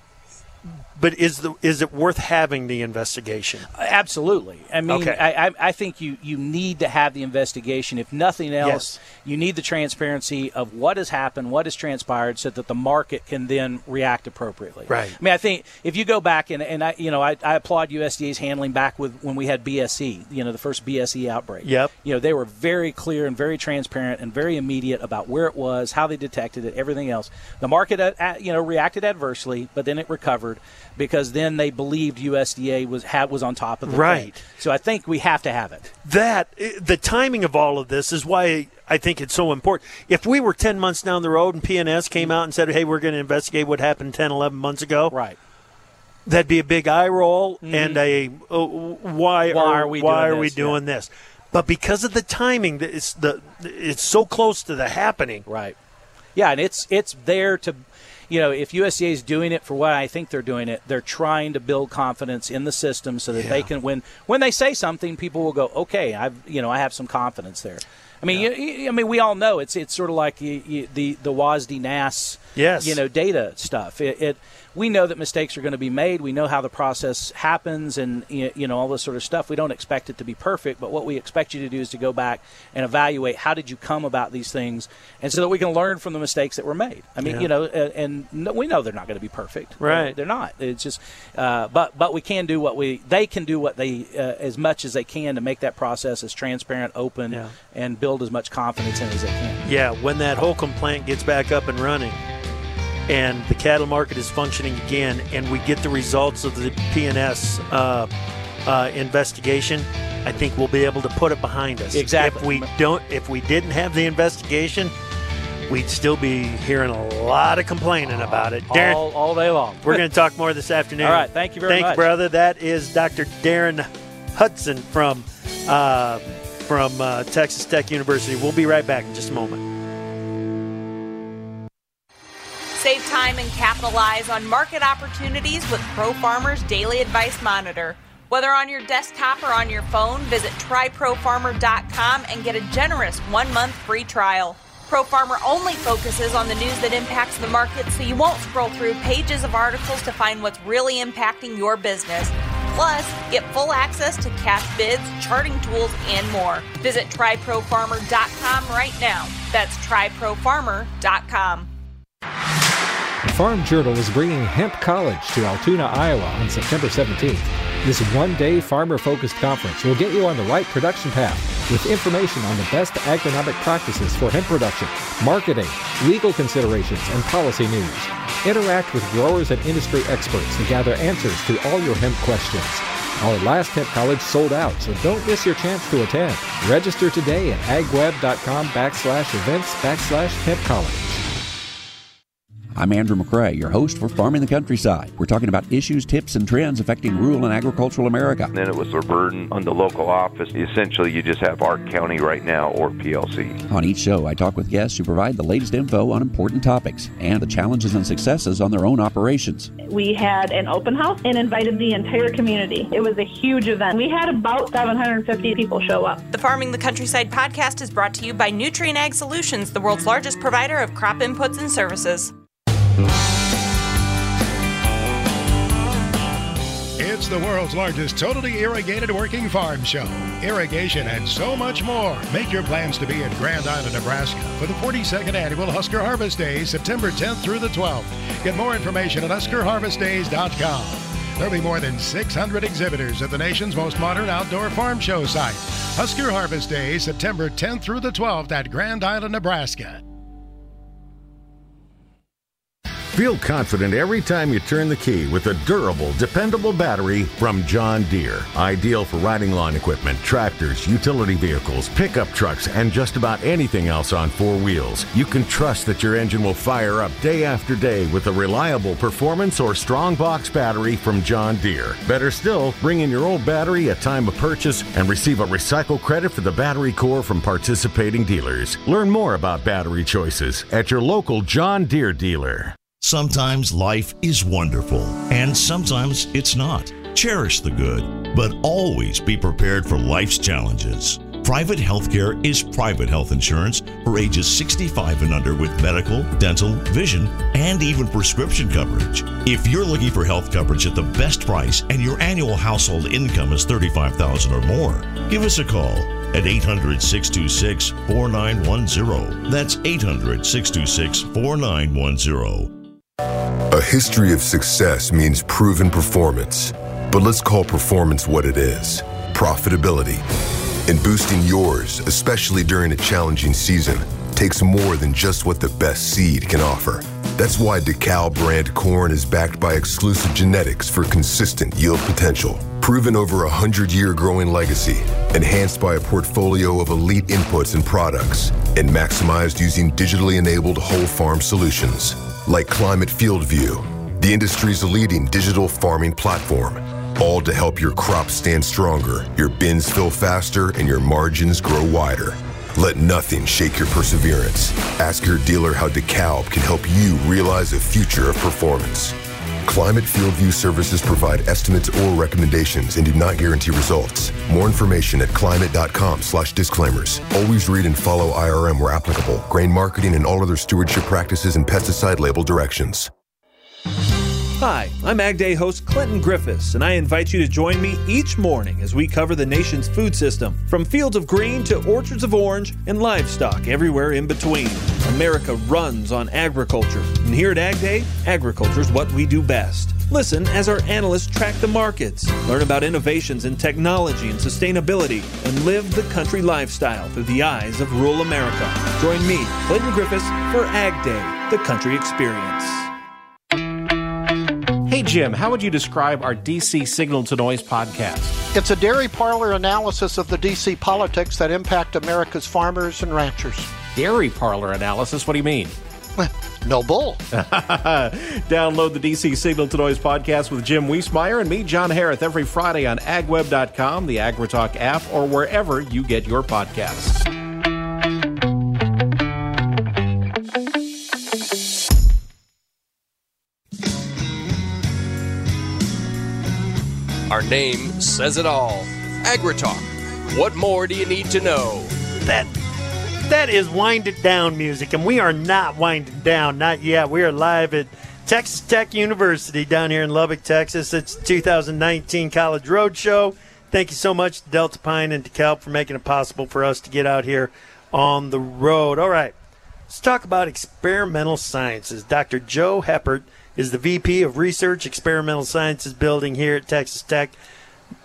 Speaker 1: but is the is it worth having the investigation?
Speaker 19: Absolutely. I mean,
Speaker 1: Okay.
Speaker 19: I, I, I think you, you need to have the investigation. If nothing else,
Speaker 1: Yes.
Speaker 19: you need the transparency of what has happened, what has transpired, so that the market can then react appropriately.
Speaker 1: Right.
Speaker 19: I mean, I think if you go back and, and I, you know, I, I applaud U S D A's handling back with when we had B S E, you know, the first B S E outbreak.
Speaker 1: Yep.
Speaker 19: You know, they were very clear and very transparent and very immediate about where it was, how they detected it, everything else. The market, uh, uh, you know, reacted adversely, but then it recovered because then they believed U S D A was had, was on top of the
Speaker 1: Right.
Speaker 19: thing. So I think we have to have it.
Speaker 1: That the timing of all of this is why I think it's so important. If we were ten months down the road and P N S came out and said, "Hey, we're going to investigate what happened ten, eleven months ago,"
Speaker 19: right?
Speaker 1: That'd be a big eye roll
Speaker 19: Mhm.
Speaker 1: and a oh, why,
Speaker 19: Why
Speaker 1: are,
Speaker 19: are we
Speaker 1: why
Speaker 19: doing
Speaker 1: are we
Speaker 19: this?
Speaker 1: doing this? But because of the timing, that it's the it's so close to the happening.
Speaker 19: Right. Yeah, and it's it's there to, you know, if U S D A is doing it for what I think they're doing it, they're trying to build confidence in the system so that they can, when when they say something, people will go, okay, I've you know I have some confidence there. I mean, you, you, I mean, we all know it's it's sort of like you, you, the the W A S D N A S,
Speaker 1: Yes.
Speaker 19: you know, data stuff. It, it we know that mistakes are going to be made. We know how the process happens, and you you know all this sort of stuff. We don't expect it to be perfect, but what we expect you to do is to go back and evaluate how did you come about these things, and so that we can learn from the mistakes that were made. I mean,
Speaker 1: Yeah.
Speaker 19: you know, uh, and no, we know they're not going to be perfect.
Speaker 1: Right.
Speaker 19: They're not. It's just, uh, but but we can do what we they can do what they uh, as much as they can to make that process as transparent, open,
Speaker 1: Yeah.
Speaker 19: and build as much confidence in it as they can.
Speaker 1: Yeah, when that Holcomb plant gets back up and running and the cattle market is functioning again and we get the results of the P N S uh, uh, investigation, I think we'll be able to put it behind us.
Speaker 19: Exactly.
Speaker 1: If we don't, if we didn't have the investigation, we'd still be hearing a lot of complaining about it. Darren,
Speaker 19: all, all day long.
Speaker 1: we're going to talk more this afternoon.
Speaker 19: All right, thank you very
Speaker 1: Thank
Speaker 19: much.
Speaker 1: you, brother. That is Doctor Darren Hudson from uh, from uh, Texas Tech University. We'll be right back in just a moment.
Speaker 20: Save time and capitalize on market opportunities with Pro Farmer's Daily Advice Monitor. Whether on your desktop or on your phone, visit try pro farmer dot com and get a generous one-month free trial. Pro Farmer only focuses on the news that impacts the market, so you won't scroll through pages of articles to find what's really impacting your business. Plus, get full access to cash bids, charting tools, and more. Visit try pro farmer dot com right now. That's try pro farmer dot com.
Speaker 10: Farm Journal is bringing Hemp College to Altoona, Iowa on September seventeenth. This one-day farmer-focused conference will get you on the right production path with information on the best agronomic practices for hemp production, marketing, legal considerations, and policy news. Interact with growers and industry experts to gather answers to all your hemp questions. Our last Hemp College sold out, so don't miss your chance to attend. Register today at agweb.com backslash events backslash hemp college.
Speaker 21: I'm Andrew McCrae, your host for Farming the Countryside. We're talking about issues, tips, and trends affecting rural and agricultural America.
Speaker 22: And then it was a burden on the local office. Essentially, you just have Ark County right now or P L C.
Speaker 21: On each show, I talk with guests who provide the latest info on important topics and the challenges and successes on their own operations.
Speaker 23: We had an open house and invited the entire community. It was a huge event. We had about seven hundred fifty people show up.
Speaker 20: The Farming the Countryside podcast is brought to you by Nutrien Ag Solutions, the world's largest provider of crop inputs and services.
Speaker 4: It's the world's largest totally irrigated working farm show. Irrigation and so much more. Make your plans to be in Grand Island, Nebraska for the forty-second annual Husker Harvest Days, September tenth through the twelfth. Get more information at husker harvest days dot com. There'll be more than six hundred exhibitors at the nation's most modern outdoor farm show site. Husker Harvest Days, September tenth through the twelfth at Grand Island, Nebraska.
Speaker 24: Feel confident every time you turn the key with a durable, dependable battery from John Deere. Ideal for riding lawn equipment, tractors, utility vehicles, pickup trucks, and just about anything else on four wheels. You can trust that your engine will fire up day after day with a reliable performance or strong box battery from John Deere. Better still, bring in your old battery at time of purchase and receive a recycle credit for the battery core from participating dealers. Learn more about battery choices at your local John Deere dealer.
Speaker 25: Sometimes life is wonderful, and sometimes it's not. Cherish the good, but always be prepared for life's challenges. Private healthcare is private health insurance for ages sixty-five and under with medical, dental, vision, and even prescription coverage. If you're looking for health coverage at the best price and your annual household income is thirty-five thousand dollars or more, give us a call at eight hundred, six two six, four nine one zero. That's eight hundred, six two six, four nine one zero.
Speaker 26: A history of success means proven performance. But let's call performance what it is: profitability. And boosting yours, especially during a challenging season, takes more than just what the best seed can offer. That's why DeKalb brand corn is backed by exclusive genetics for consistent yield potential. Proven over a hundred-year growing legacy, enhanced by a portfolio of elite inputs and products, and maximized using digitally enabled whole farm solutions. Like Climate Field View, the industry's leading digital farming platform. All to help your crops stand stronger, your bins fill faster, and your margins grow wider. Let nothing shake your perseverance. Ask your dealer how DeKalb can help you realize a future of performance. Climate Field View services provide estimates or recommendations and do not guarantee results. More information at climate.com slash disclaimers. Always read and follow I R M where applicable, grain marketing and all other stewardship practices and pesticide label directions.
Speaker 27: Hi, I'm Ag Day host Clinton Griffiths, and I invite you to join me each morning as we cover the nation's food system, from fields of green to orchards of orange and livestock everywhere in between. America runs on agriculture, and here at Ag Day, agriculture is what we do best. Listen as our analysts track the markets, learn about innovations in technology and sustainability, and live the country lifestyle through the eyes of rural America. Join me, Clinton Griffiths, for Ag Day, the country experience.
Speaker 14: Hey, Jim, how would you describe our D C Signal to Noise podcast?
Speaker 28: It's a dairy parlor analysis of the D C politics that impact America's farmers and ranchers.
Speaker 14: Dairy parlor analysis? What do you mean?
Speaker 28: No bull.
Speaker 14: Download the D C Signal to Noise podcast with Jim Wiesmeyer and me, John Harrith, every Friday on ag web dot com, the AgriTalk app, or wherever you get your podcasts.
Speaker 2: Our name says it all. AgriTalk. What more do you need to know?
Speaker 1: That that is wind it down music, and we are not winding down, not yet. We are live at Texas Tech University down here in Lubbock, Texas. It's the two thousand nineteen College Roadshow. Thank you so much to Delta Pine and DeKalb for making it possible for us to get out here on the road. All right, let's talk about experimental sciences. Doctor Joe Heppert is the V P of Research Experimental Sciences Building here at Texas Tech.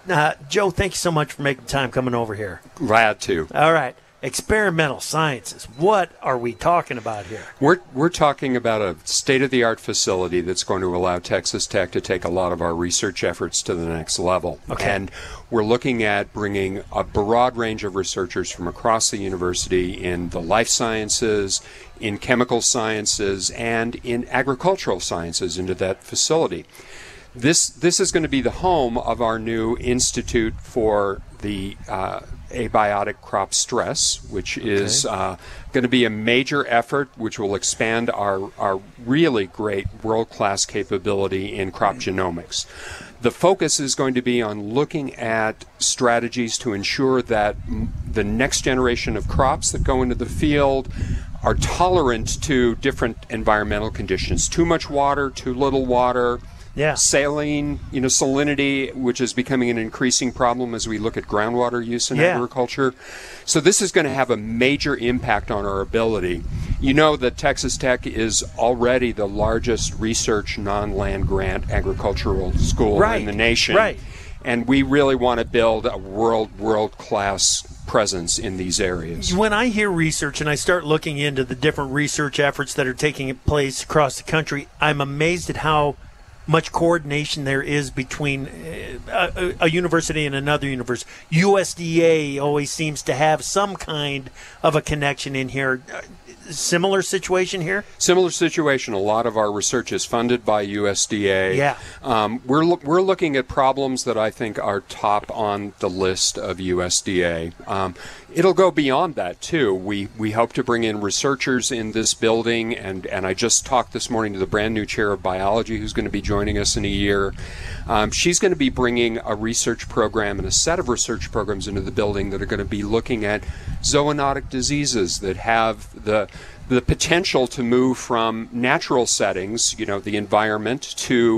Speaker 1: Uh, Joe, thank you so much for making time coming over here.
Speaker 3: Glad to.
Speaker 1: All right. Experimental sciences. What are we talking about here?
Speaker 3: We're we're talking about a state-of-the-art facility that's going to allow Texas Tech to take a lot of our research efforts to the next level.
Speaker 1: Okay.
Speaker 3: And we're looking at bringing a broad range of researchers from across the university in the life sciences, in chemical sciences, and in agricultural sciences into that facility. This this is going to be the home of our new Institute for the uh, Abiotic Crop Stress, which is
Speaker 5: Okay.
Speaker 3: uh, going to be a major effort which will expand our, our really great world-class capability in crop genomics. The focus is going to be on looking at strategies to ensure that m- the next generation of crops that go into the field are tolerant to different environmental conditions. Too much water, too little water,
Speaker 1: yeah.
Speaker 3: saline, you know, salinity, which is becoming an increasing problem as we look at groundwater use in
Speaker 1: Yeah.
Speaker 3: agriculture. So this is going to have a major impact on our ability. You know that Texas Tech is already the largest research non-land grant agricultural school
Speaker 1: Right.
Speaker 3: in the nation.
Speaker 1: Right.
Speaker 3: And we really want to build a world, world-class presence in these areas.
Speaker 1: When I hear research and I start looking into the different research efforts that are taking place across the country, I'm amazed at how much coordination there is between uh, a, a university and another university. U S D A always seems to have some kind of a connection in here. Uh, Similar situation here?
Speaker 3: Similar situation. A lot of our research is funded by U S D A.
Speaker 1: Yeah.
Speaker 3: Um, we're lo- we're looking at problems that I think are top on the list of U S D A. Um, it'll go beyond that too. We we hope to bring in researchers in this building, and and I just talked this morning to the brand new chair of biology who's going to be joining us in a year. Um, she's going to be bringing a research program and a set of research programs into the building that are going to be looking at zoonotic diseases that have the the potential to move from natural settings, you know, the environment, to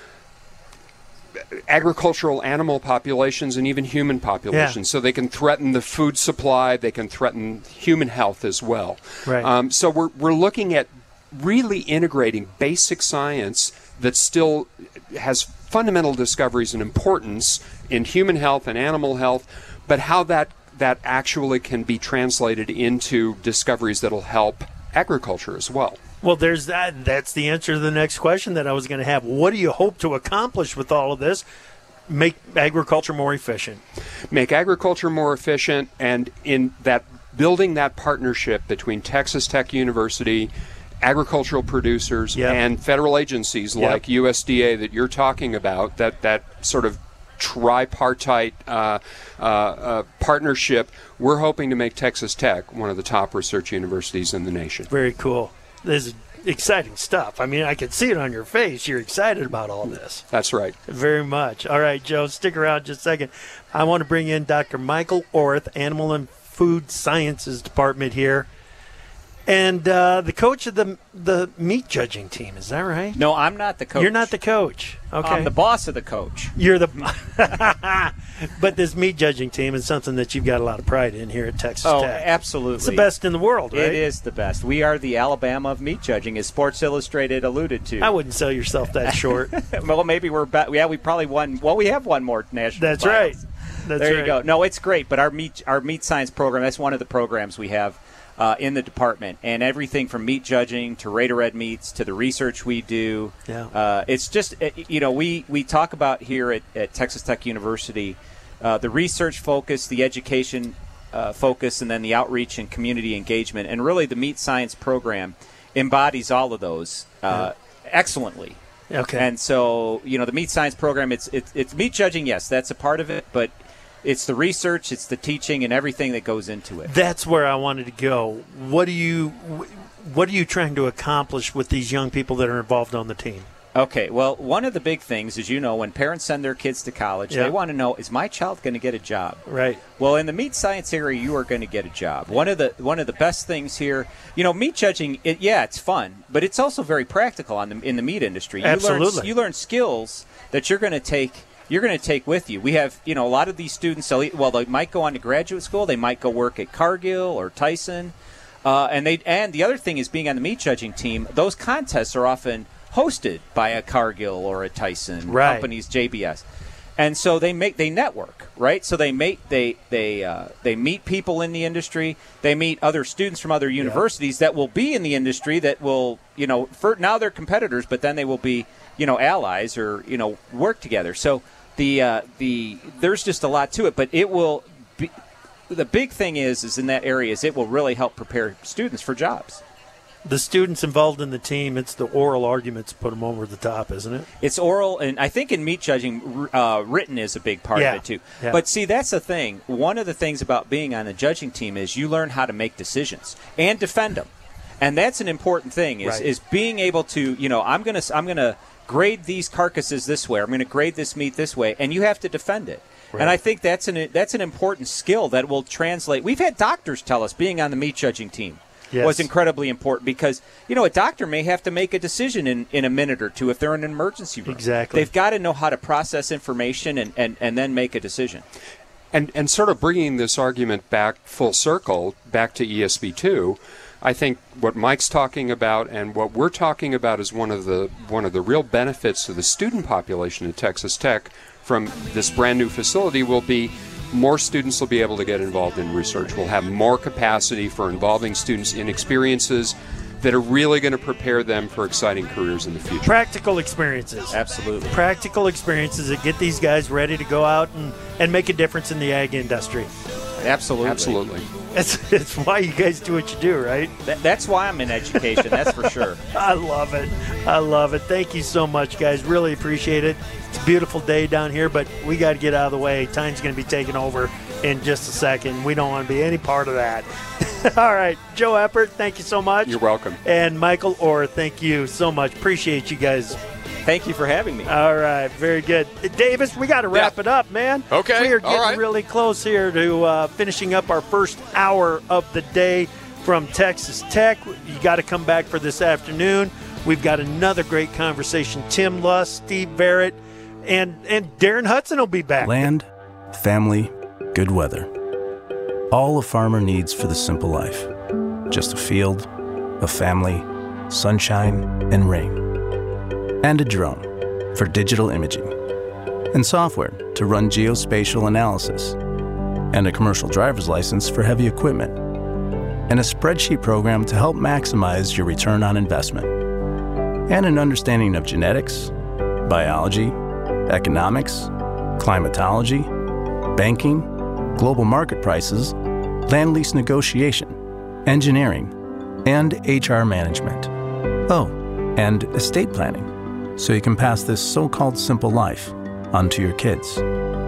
Speaker 3: agricultural animal populations and even human populations. So they can threaten the food supply, they can threaten human health as well.
Speaker 1: Right.
Speaker 3: Um, so we're, we're looking at really integrating basic science that still has fundamental discoveries and importance in human health and animal health, but how that that actually can be translated into discoveries that'll help agriculture as well.
Speaker 1: Well, there's that. That's the answer to the next question that I was going to have. What do you hope to accomplish with all of this? Make agriculture more efficient.
Speaker 3: Make agriculture more efficient, and in that building that partnership between Texas Tech University, agricultural producers,
Speaker 1: Yep.
Speaker 3: and federal agencies
Speaker 1: Yep.
Speaker 3: like U S D A that you're talking about, that, that sort of tripartite uh, uh, uh, partnership, we're hoping to make Texas Tech one of the top research universities in the nation.
Speaker 1: Very cool. This is exciting stuff. I mean, I can see it on your face. You're excited about all this.
Speaker 3: That's right.
Speaker 1: Very much. All right, Joe, stick around just a second. I want to bring in Doctor Michael Orth, Animal and Food Sciences Department here. And uh, the coach of the the meat judging team, is that right?
Speaker 6: No, I'm not the coach.
Speaker 1: You're not the coach. Okay.
Speaker 6: I'm the boss of the coach.
Speaker 1: You're the But this meat judging team is something that you've got a lot of pride in here at Texas
Speaker 6: Oh,
Speaker 1: Tech.
Speaker 6: absolutely.
Speaker 1: It's the best in the world, right?
Speaker 6: It is the best. We are the Alabama of meat judging, as Sports Illustrated alluded to.
Speaker 1: I wouldn't sell yourself that short.
Speaker 6: Well, maybe we're ba- yeah, we probably won. Well, we have won more national
Speaker 1: That's
Speaker 6: titles.
Speaker 1: right. That's
Speaker 6: there
Speaker 1: right.
Speaker 6: you go. No, it's great. But our meat our meat science program, that's one of the programs we have uh, in the department, and everything from meat judging to Raider Red Meats to the research we do.
Speaker 1: Yeah.
Speaker 6: Uh, it's just uh, you know we we talk about here at, at Texas Tech University uh, the research focus, the education uh, focus, and then the outreach and community engagement, and really the meat science program embodies all of those uh, excellently.
Speaker 1: Okay.
Speaker 6: And so, you know, the meat science program, it's, it's it's meat judging, yes, that's a part of it, but it's the research, it's the teaching, and everything that goes into it.
Speaker 1: That's where I wanted to go. What do you what are you trying to accomplish with these young people that are involved on the team?
Speaker 6: Okay, well, one of the big things is, you know, when parents send their kids to college,
Speaker 1: Yeah.
Speaker 6: they want to know, is my child going to get a job?
Speaker 1: Right.
Speaker 6: Well, in the meat science area, you are going to get a job. One of the one of the best things here, you know, meat judging, it, yeah, it's fun, but it's also very practical on the, in the meat industry. You
Speaker 1: Absolutely.
Speaker 6: Learn, you learn skills that you're going to take you're going to take with you. We have, you know, a lot of these students, they'll, well, they might go on to graduate school, they might go work at Cargill or Tyson, uh, and they and the other thing is, being on the meat judging team, those contests are often hosted by a Cargill or a Tyson,
Speaker 1: Right.
Speaker 6: companies, J B S. And so they make they network, right? So they make they they uh, they meet people in the industry. They meet other students from other universities yeah. that will be in the industry. That will, you know, for now they're competitors, but then they will be, you know, allies or you know work together. So the uh, the there's just a lot to it, but it will. Be, the big thing is is in that area is it will really help prepare students for jobs.
Speaker 1: The students involved in the team, it's the oral arguments put them over the top, isn't it?
Speaker 6: It's oral, and I think in meat judging, uh, written is a big part
Speaker 1: yeah.
Speaker 6: of it, too.
Speaker 1: Yeah.
Speaker 6: But see, that's the thing. One of the things about being on a judging team is you learn how to make decisions and defend them. And that's an important thing, is,
Speaker 1: right.
Speaker 6: is being able to, you know, I'm going to I'm gonna grade these carcasses this way, I'm going to grade this meat this way, and you have to defend it. Right. And I think that's an that's an important skill that will translate. We've had doctors tell us being on the meat judging team. Yes. Was incredibly important because, you know, a doctor may have to make a decision in, in a minute or two if they're in an emergency room.
Speaker 1: Exactly.
Speaker 6: They've got to know how to process information and, and, and then make a decision.
Speaker 3: And and sort of bringing this argument back full circle, back to E S B two, I think what Mike's talking about and what we're talking about is one of the one of the real benefits to the student population at Texas Tech from this brand new facility will be more students will be able to get involved in research. We'll have more capacity for involving students in experiences that are really going to prepare them for exciting careers in the future.
Speaker 1: Practical experiences.
Speaker 6: Absolutely.
Speaker 1: Practical experiences that get these guys ready to go out and, and make a difference in the ag industry.
Speaker 6: Absolutely.
Speaker 3: Absolutely.
Speaker 1: That's, that's why you guys do what you do, right?
Speaker 6: That, that's why I'm in education, that's for sure.
Speaker 1: I love it. I love it. Thank you so much, guys. Really appreciate it. It's a beautiful day down here, but we got to get out of the way. Time's going to be taking over in just a second. We don't want to be any part of that. All right. Joe Eppert, thank you so much.
Speaker 3: You're welcome.
Speaker 1: And Michael Orr, thank you so much. Appreciate you guys.
Speaker 6: Thank you for having me.
Speaker 1: All right. Very good. Davis, we got to wrap
Speaker 2: yeah.
Speaker 1: it up, man.
Speaker 2: Okay.
Speaker 1: We are getting
Speaker 2: right.
Speaker 1: really close here to uh, finishing up our first hour of the day from Texas Tech. You got to come back for this afternoon. We've got another great conversation. Tim Luss, Steve Barrett, and, and Darren Hudson will be back.
Speaker 5: Land, family, good weather. All a farmer needs for the simple life. Just a field, a family, sunshine, and rain. And a drone for digital imaging. And software to run geospatial analysis. And a commercial driver's license for heavy equipment. And a spreadsheet program to help maximize your return on investment. And an understanding of genetics, biology, economics, climatology, banking, global market prices, land lease negotiation, engineering, and H R management. Oh, and estate planning, so you can pass this so-called simple life onto your kids.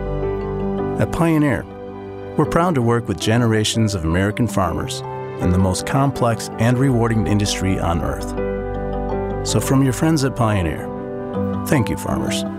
Speaker 5: At Pioneer, we're proud to work with generations of American farmers in the most complex and rewarding industry on earth. So from your friends at Pioneer, thank you, farmers.